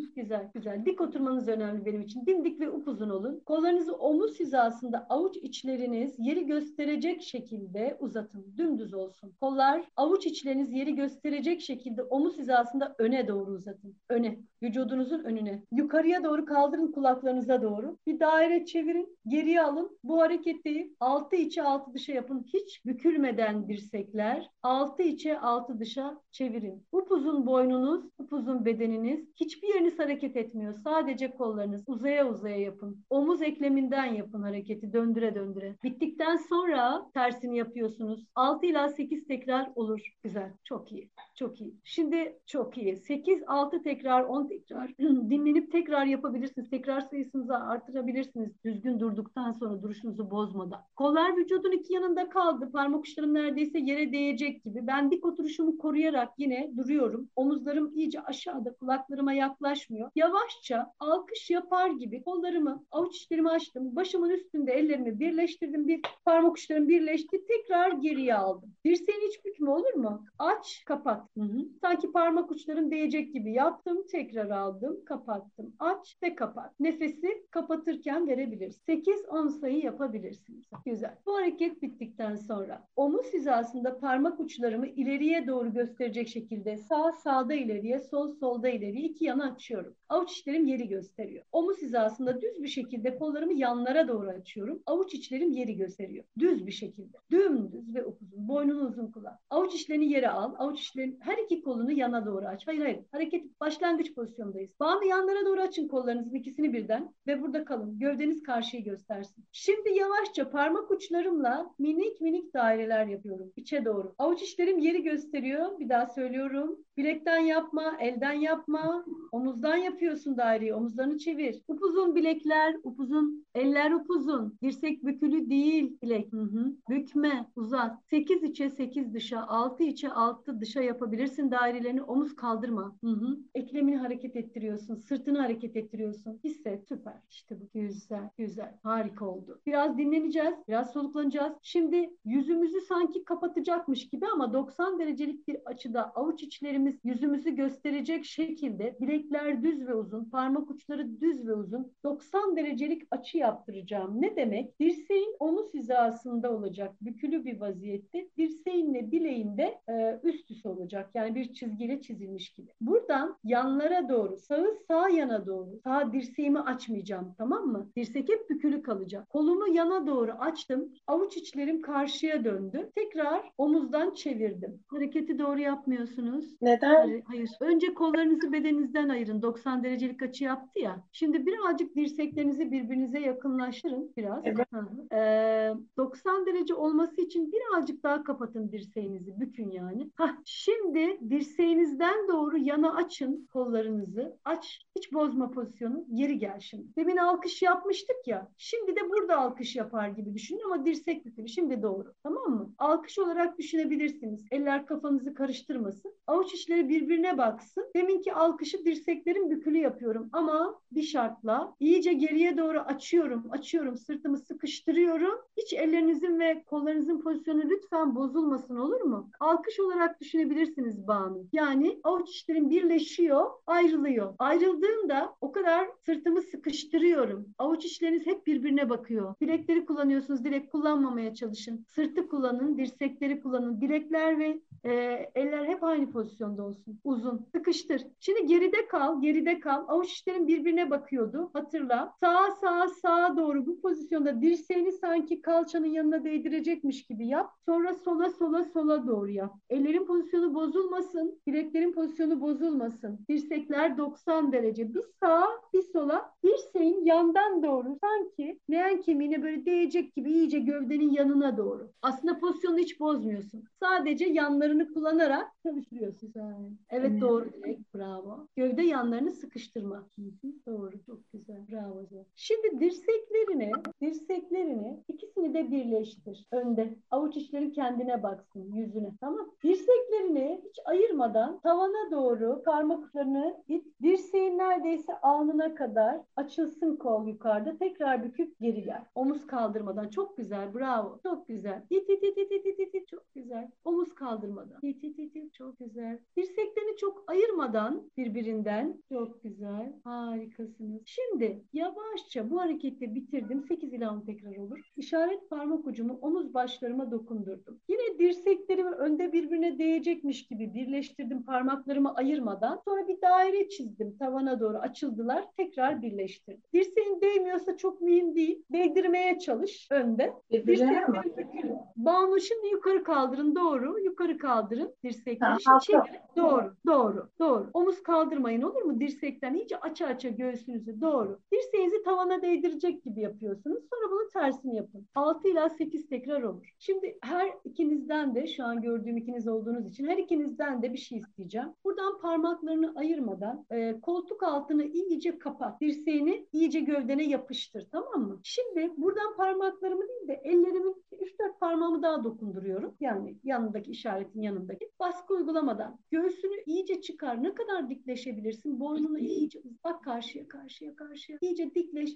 A: Güzel. Dik oturmanız önemli benim için. Dimdik ve upuzun olun. Kollarınızı omuz hizasında, avuç içleriniz yeri gösterecek şekilde uzatın. Dümdüz olsun. Kollar, avuç içleriniz yeri gösterecek şekilde omuz hizasında öne doğru uzatın. Öne. Vücudunuzun önüne. Yukarıya doğru kaldırın, kulaklarınıza doğru. Bir daire çevirin. Geriye alın. Bu hareketi altı içe altı dışa yapın. Hiç bükülmeden dirsekler. Altı içe altı dışa çevirin. Upuzun boynunuz, upuzun bedeniniz. Hiçbir yeriniz hareket etmiyor. Sadece kollarınız uzaya uzaya yapın. Omuz ekleminden yapın hareketi döndüre döndüre. Bittikten sonra tersini yapıyorsunuz. 6 ila 8 tekrar olur. Güzel. Çok iyi. Çok iyi. Şimdi çok iyi. 8, 6 tekrar, 10 tekrar. Dinlenip tekrar yapabilirsiniz. Tekrar sayısınızı artırabilirsiniz. Düzgün durduktan sonra duruşunuzu bozmadan. Kollar vücudun iki yanında kaldı. Parmak uçlarım neredeyse yere değecek gibi. Ben dik oturuşumu koruyarak yine duruyorum. Omuzlarım iyice aşağıda. Kulaklarıma yaklaşmıyor. Yavaş yavaşça alkış yapar gibi kollarımı, avuç içlerimi açtım. Başımın üstünde ellerimi birleştirdim. Bir parmak uçlarım birleşti. Tekrar geriye aldım. Dirseğin iç bükme olur mu? Aç, kapat. Sanki parmak uçlarım değecek gibi yaptım. Tekrar aldım, kapattım. Aç ve kapat. Nefesi kapatırken verebiliriz. 8-10 sayı yapabilirsiniz. Güzel. Bu hareket bittikten sonra omuz hizasında parmak uçlarımı ileriye doğru gösterecek şekilde sağda ileriye, solda ileriye iki yana açıyorum. Avuç içlerim yeri gösteriyor. Omuz hizasında düz bir şekilde kollarımı yanlara doğru açıyorum. Avuç içlerim yeri gösteriyor. Düz bir şekilde. Dümdüz ve upuzun. Boynunu uzun kullan. Avuç içlerini yere al. Avuç içlerini her iki kolunu yana doğru aç. Hayır. Hareket başlangıç pozisyondayız. Bağını yanlara doğru açın kollarınızın ikisini birden ve burada kalın. Gövdeniz karşıyı göstersin. Şimdi yavaşça parmak uçlarımla minik minik daireler yapıyorum. İçe doğru. Avuç içlerim yeri gösteriyor. Bir daha söylüyorum. Bilekten yapma, elden yapma. Omuzdan yapıyorsun daireyi. Omuzlarını çevir. Upuzun bilekler, upuzun eller upuzun. Dirsek bükülü değil bilek. Bükme, uzat. 8 içe 8 dışa, 6 içe 6 dışa yapabilirsin dairelerini. Omuz kaldırma. Eklemini hareket ettiriyorsun. Sırtını hareket ettiriyorsun. Hisset. Süper. İşte bu. Güzel. Güzel. Harika oldu. Biraz dinleneceğiz. Biraz soluklanacağız. Şimdi yüzümüzü sanki kapatacakmış gibi ama 90 derecelik bir açıda avuç içlerimiz yüzümüzü gösterecek şekilde bilekler düz ve uzun, parmak uçları düz ve uzun 90 derecelik açı yaptıracağım. Ne demek? Dirseğin omuz hizasında olacak. Bükülü bir vaziyette. Dirseğinle bileğinde üst üste olacak. Yani bir çizgiyle çizilmiş gibi. Buradan yanlara doğru, sağ yana doğru. Sağ dirseğimi açmayacağım, tamam mı? Dirsek hep bükülü kalacak. Kolumu yana doğru açtım. Avuç içlerim karşıya döndü. Tekrar omuzdan çevirdim. Hareketi doğru yapmıyorsunuz.
C: Neden?
A: Hayır. Önce kollarınızı bedeninizden ayırın. 90 derecelik açı yaptı ya. Şimdi birazcık dirseklerinizi birbirinize yakınlaştırın. Biraz.
C: Evet.
A: 90 derece olması için birazcık daha kapatın dirseğinizi. Bükün yani. Şimdi dirseğinizden doğru yana açın kollarınızı. Aç. Hiç bozma pozisyonu. Geri gel şimdi. Demin alkış yapmıştık ya. Şimdi de burada alkış yapar gibi düşünün ama dirsek bükülü. Şimdi doğru. Tamam mı? Alkış olarak düşünebilirsiniz. Eller kafanızı karıştırmasın. Avuç içleri birbirine baksın. Deminki alkışı dirseklerin bükülü yapıyorum ama bir şartla iyice geriye doğru açıyorum. Sırtımı sıkıştırıyorum. Hiç ellerinizin ve kollarınızın pozisyonu lütfen bozulmasın, olur mu? Alkış olarak düşünebilirsiniz bağını. Yani avuç içlerim birleşiyor, ayrılıyor. Ayrıldığında o kadar sırtımı sıkıştırıyorum. Avuç içleriniz hep birbirine bakıyor. Bilekleri kullanıyorsunuz. Direkt kullanmamaya çalışın. Sırtı kullanın, dirsekleri kullanın. Bilekler ve eller hep aynı pozisyonda olsun. Uzun. Sıkıştır. Şimdi geride kal. Avuç içlerin birbirine bakıyordu. Hatırla. Sağa doğru bu pozisyonda dirseğini sanki kalçanın yanına değdirecekmiş gibi yap. Sonra sola doğru yap. Ellerin pozisyonu bozulmasın. Bileklerin pozisyonu bozulmasın. Dirsekler 90 derece. Bir sağa, bir sola. Dirseğin yandan doğru sanki leğen kemiğine böyle değecek gibi iyice gövdenin yanına doğru. Aslında pozisyonu hiç bozmuyorsun. Sadece yanlarını kullanarak çalıştırıyorsun. Evet, doğru direkt. Bravo. Gövde yanlarını sıkıştırma. Doğru. Çok güzel. Bravo. Şimdi dirseklerini ikisini de birleştir. Önde. Avuç içlerin kendine baksın. Yüzüne. Tamam. Dirseklerini hiç ayırmadan tavana doğru parmak uçlarını it. Dirseğin neredeyse alnına kadar açılsın kol yukarıda. Tekrar büküp geri gel. Omuz kaldırmadan. Çok güzel. Bravo. Çok güzel. İt. Çok güzel. Omuz kaldırmadan. İt. Çok güzel. Dirseklerini çok ayırmadan birbirinden. Çok güzel. Harikasınız. Şimdi yavaşça bu hareketi bitirdim. 8 ila 10 tekrar olur. İşaret parmak ucumu omuz başlarıma dokundurdum. Yine dirseklerimi önde birbirine değecekmiş gibi birleştirdim parmaklarımı ayırmadan. Sonra bir daire çizdim. Tavana doğru açıldılar. Tekrar birleştirdim. Dirseğin değmiyorsa çok mühim değil. Değdirmeye çalış önde. Dirseklerin bükülü. Bağını şimdi yukarı kaldırın. Doğru. Yukarı kaldırın dirsekleri. Çevirin. Doğru. Omuz kaldırmayın, olur mu? Dirsekten iyice aça göğsünüzü. Doğru. Dirseğinizi tavana değdirecek gibi yapıyorsunuz. Sonra bunun tersini yapın. 6 ila 8 tekrar olur. Şimdi her ikinizden de, şu an gördüğüm ikiniz olduğunuz için her ikinizden de bir şey isteyeceğim. Buradan parmaklarını ayırmadan koltuk altını iyice kapat. Dirseğini iyice gövdene yapıştır. Tamam mı? Şimdi buradan parmaklarımı değil de 3-4 parmağımı daha dokunduruyorum. Yani yanındaki işaretin yanındaki. Baskı uygulamadan. Göğsünü iyice çıkar. Ne kadar dikleşebilirsin? Boynunu iyice bak karşıya. İyice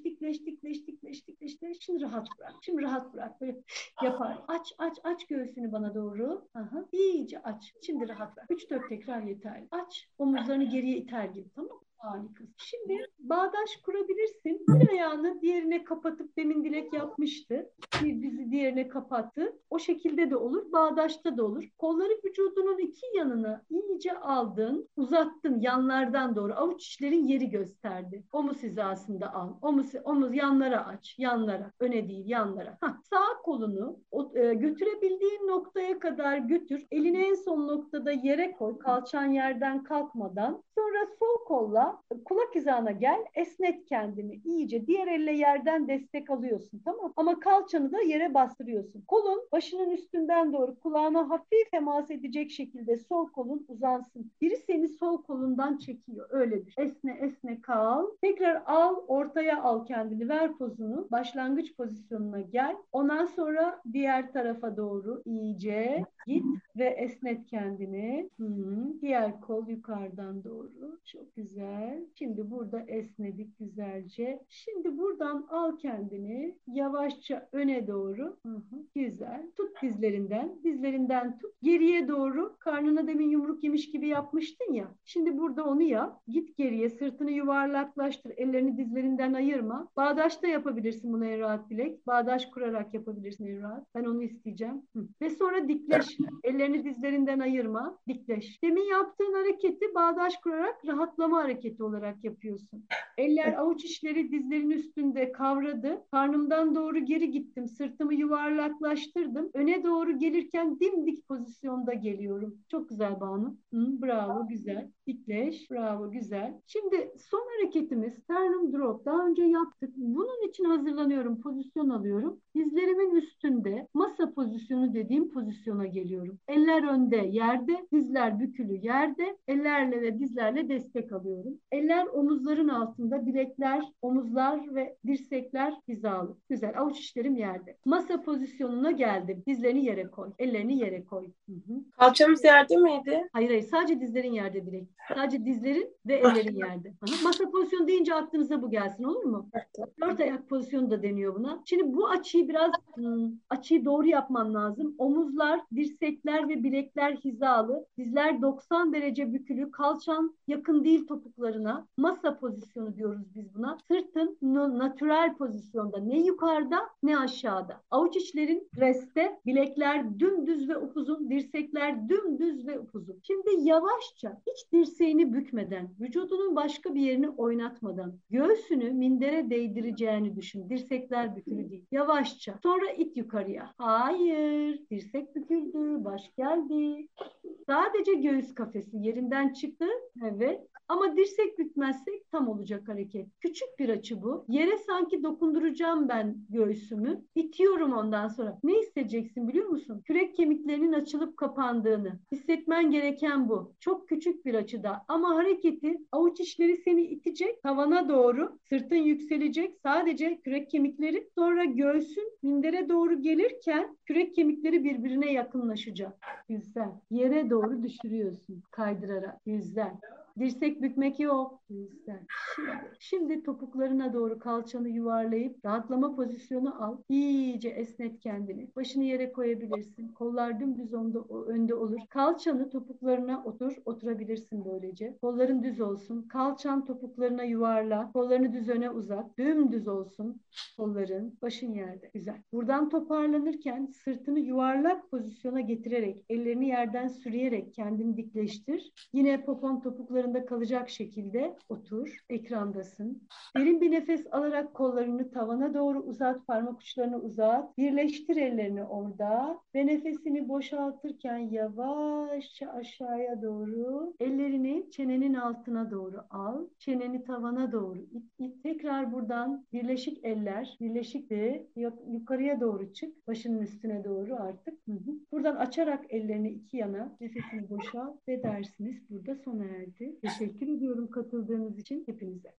A: dikleş. Şimdi rahat bırak. Şimdi rahat bırak. Böyle yapar. Aç göğsünü bana doğru. Aha. İyice aç. Şimdi rahat bırak. 3-4 tekrar yeterli. Aç. Omuzlarını geriye iter gibi. Tamam mı? Harika. Şimdi bağdaş kurabilirsin. Bir ayağını diğerine kapatıp demin Dilek yapmıştı. Bir dizi diğerine kapattı. O şekilde de olur. Bağdaşta da olur. Kolları vücudunun iki yanına iyice aldın. Uzattın yanlardan doğru. Avuç içlerin yeri gösterdi. Omuz hizasında al. Omuz yanlara aç. Yanlara. Öne değil yanlara. Sağ kolunu götürebildiğin noktaya kadar götür. Elini en son noktada yere koy. Kalçan yerden kalkmadan. Sonra sol kolla kulak hizana gel. Esnet kendini iyice. Diğer elle yerden destek alıyorsun. Tamam. Ama kalçanı da yere bastırıyorsun. Kolun başının üstünden doğru kulağına hafif temas edecek şekilde sol kolun uzansın. Biri seni sol kolundan çekiyor. Öyledir. Esne kal. Tekrar al. Ortaya al kendini. Ver pozunu. Başlangıç pozisyonuna gel. Ondan sonra diğer tarafa doğru iyice git ve esnet kendini. Diğer kol yukarıdan doğru. Çok güzel. Şimdi burada esnedik güzelce. Şimdi buradan al kendini yavaşça öne doğru. Güzel. Tut dizlerinden. Dizlerinden tut. Geriye doğru. Karnına demin yumruk yemiş gibi yapmıştın ya. Şimdi burada onu yap. Git geriye. Sırtını yuvarlaklaştır. Ellerini dizlerinden ayırma. Bağdaşta yapabilirsin bunu en rahat Dilek. Bağdaş kurarak yapabilirsin en rahat. Ben onu isteyeceğim. Ve sonra dikleş. Ellerini dizlerinden ayırma. Dikleş. Demin yaptığın hareketi bağdaş kurarak rahatlama hareketi olarak yapıyorsun. Eller avuç içleri dizlerin üstünde kavradı. Karnımdan doğru geri gittim. Sırtımı yuvarlaklaştırdım. Öne doğru gelirken dimdik pozisyonda geliyorum. Çok güzel Banu. Bravo, güzel. Dikleş. Bravo, güzel. Şimdi son hareketimiz sternum drop. Daha önce yaptık. Bunun için hazırlanıyorum. Pozisyon alıyorum. Dizlerimin üstünde masa pozisyonu dediğim pozisyona geliyorum. Eller önde, yerde. Dizler bükülü yerde. Ellerle ve dizlerle destek alıyorum. Eller omuzların altında. Bilekler, omuzlar ve dirsekler hizalı. Güzel. Avuç içlerim yerde. Masa pozisyonuna geldim. Dizlerini yere koy. Ellerini yere koy.
C: Kalçamız yerde miydi?
A: Hayır. Sadece dizlerin yerde Dilek. Sadece dizlerin ve ellerin yerde. Masa pozisyonu deyince aklınıza bu gelsin, olur mu? Dört ayak pozisyonu da deniyor buna. Şimdi bu açıyı biraz açıyı doğru yapman lazım. Omuzlar, dirsekler ve bilekler hizalı. Dizler 90 derece bükülü. Kalçan yakın değil topuklarına. Masa pozisyonu diyoruz biz buna. Sırtın natürel pozisyonda. Ne yukarıda ne aşağıda. Avuç içlerin reste. Bilekler dümdüz ve upuzun. Dirsekler dümdüz ve upuzun. Şimdi yavaşça hiç dirseğini bükmeden, vücudunun başka bir yerini oynatmadan, göğsünü mindere değdireceğini düşün. Dirsekler bükülü değil. Yavaşça. Sonra it yukarıya. Hayır. Dirsek büküldü. Baş geldi. Sadece göğüs kafesi yerinden çıktı. Evet. Ama dirsek bükmezsek tam olacak hareket. Küçük bir açı bu. Yere sanki dokunduracağım ben göğsümü. İtiyorum ondan sonra. Ne hissedeceksin biliyor musun? Kürek kemiklerinin açılıp kapandığını. Hissetmen gereken bu. Çok küçük bir açıda. Ama hareketi avuç içleri seni itecek. Tavana doğru. Sırtın yükselecek. Sadece kürek kemikleri. Sonra göğsün mindere doğru gelirken kürek kemikleri birbirine yakınlaşacak. Güzel. Yere doğru düşürüyorsun kaydırarak. Güzel. Dirsek bükmek yok. Güzel. Şimdi topuklarına doğru kalçanı yuvarlayıp rahatlama pozisyonu al. İyice esnet kendini. Başını yere koyabilirsin. Kollar dümdüz önde olur. Kalçanı topuklarına oturabilirsin böylece. Kolların düz olsun. Kalçan topuklarına yuvarla. Kollarını düz öne uzat. Dümdüz olsun kolların. Başın yerde. Güzel. Buradan toparlanırken sırtını yuvarlak pozisyona getirerek, ellerini yerden sürüyerek kendini dikleştir. Yine popon topuklarında kalacak şekilde otur. Ekrandasın. Derin bir nefes alarak kollarını tavana doğru uzat, parmak uçlarını uzat. Birleştir ellerini orada ve nefesini boşaltırken yavaşça aşağıya doğru ellerini çenenin altına doğru al. Çeneni tavana doğru it. Tekrar buradan birleşik eller, birleşik de yukarıya doğru çık. Başının üstüne doğru artık. Buradan açarak ellerini iki yana nefesini boşalt ve dersiniz burada sona erdi. Teşekkür ediyorum katıldığınız için hepinize.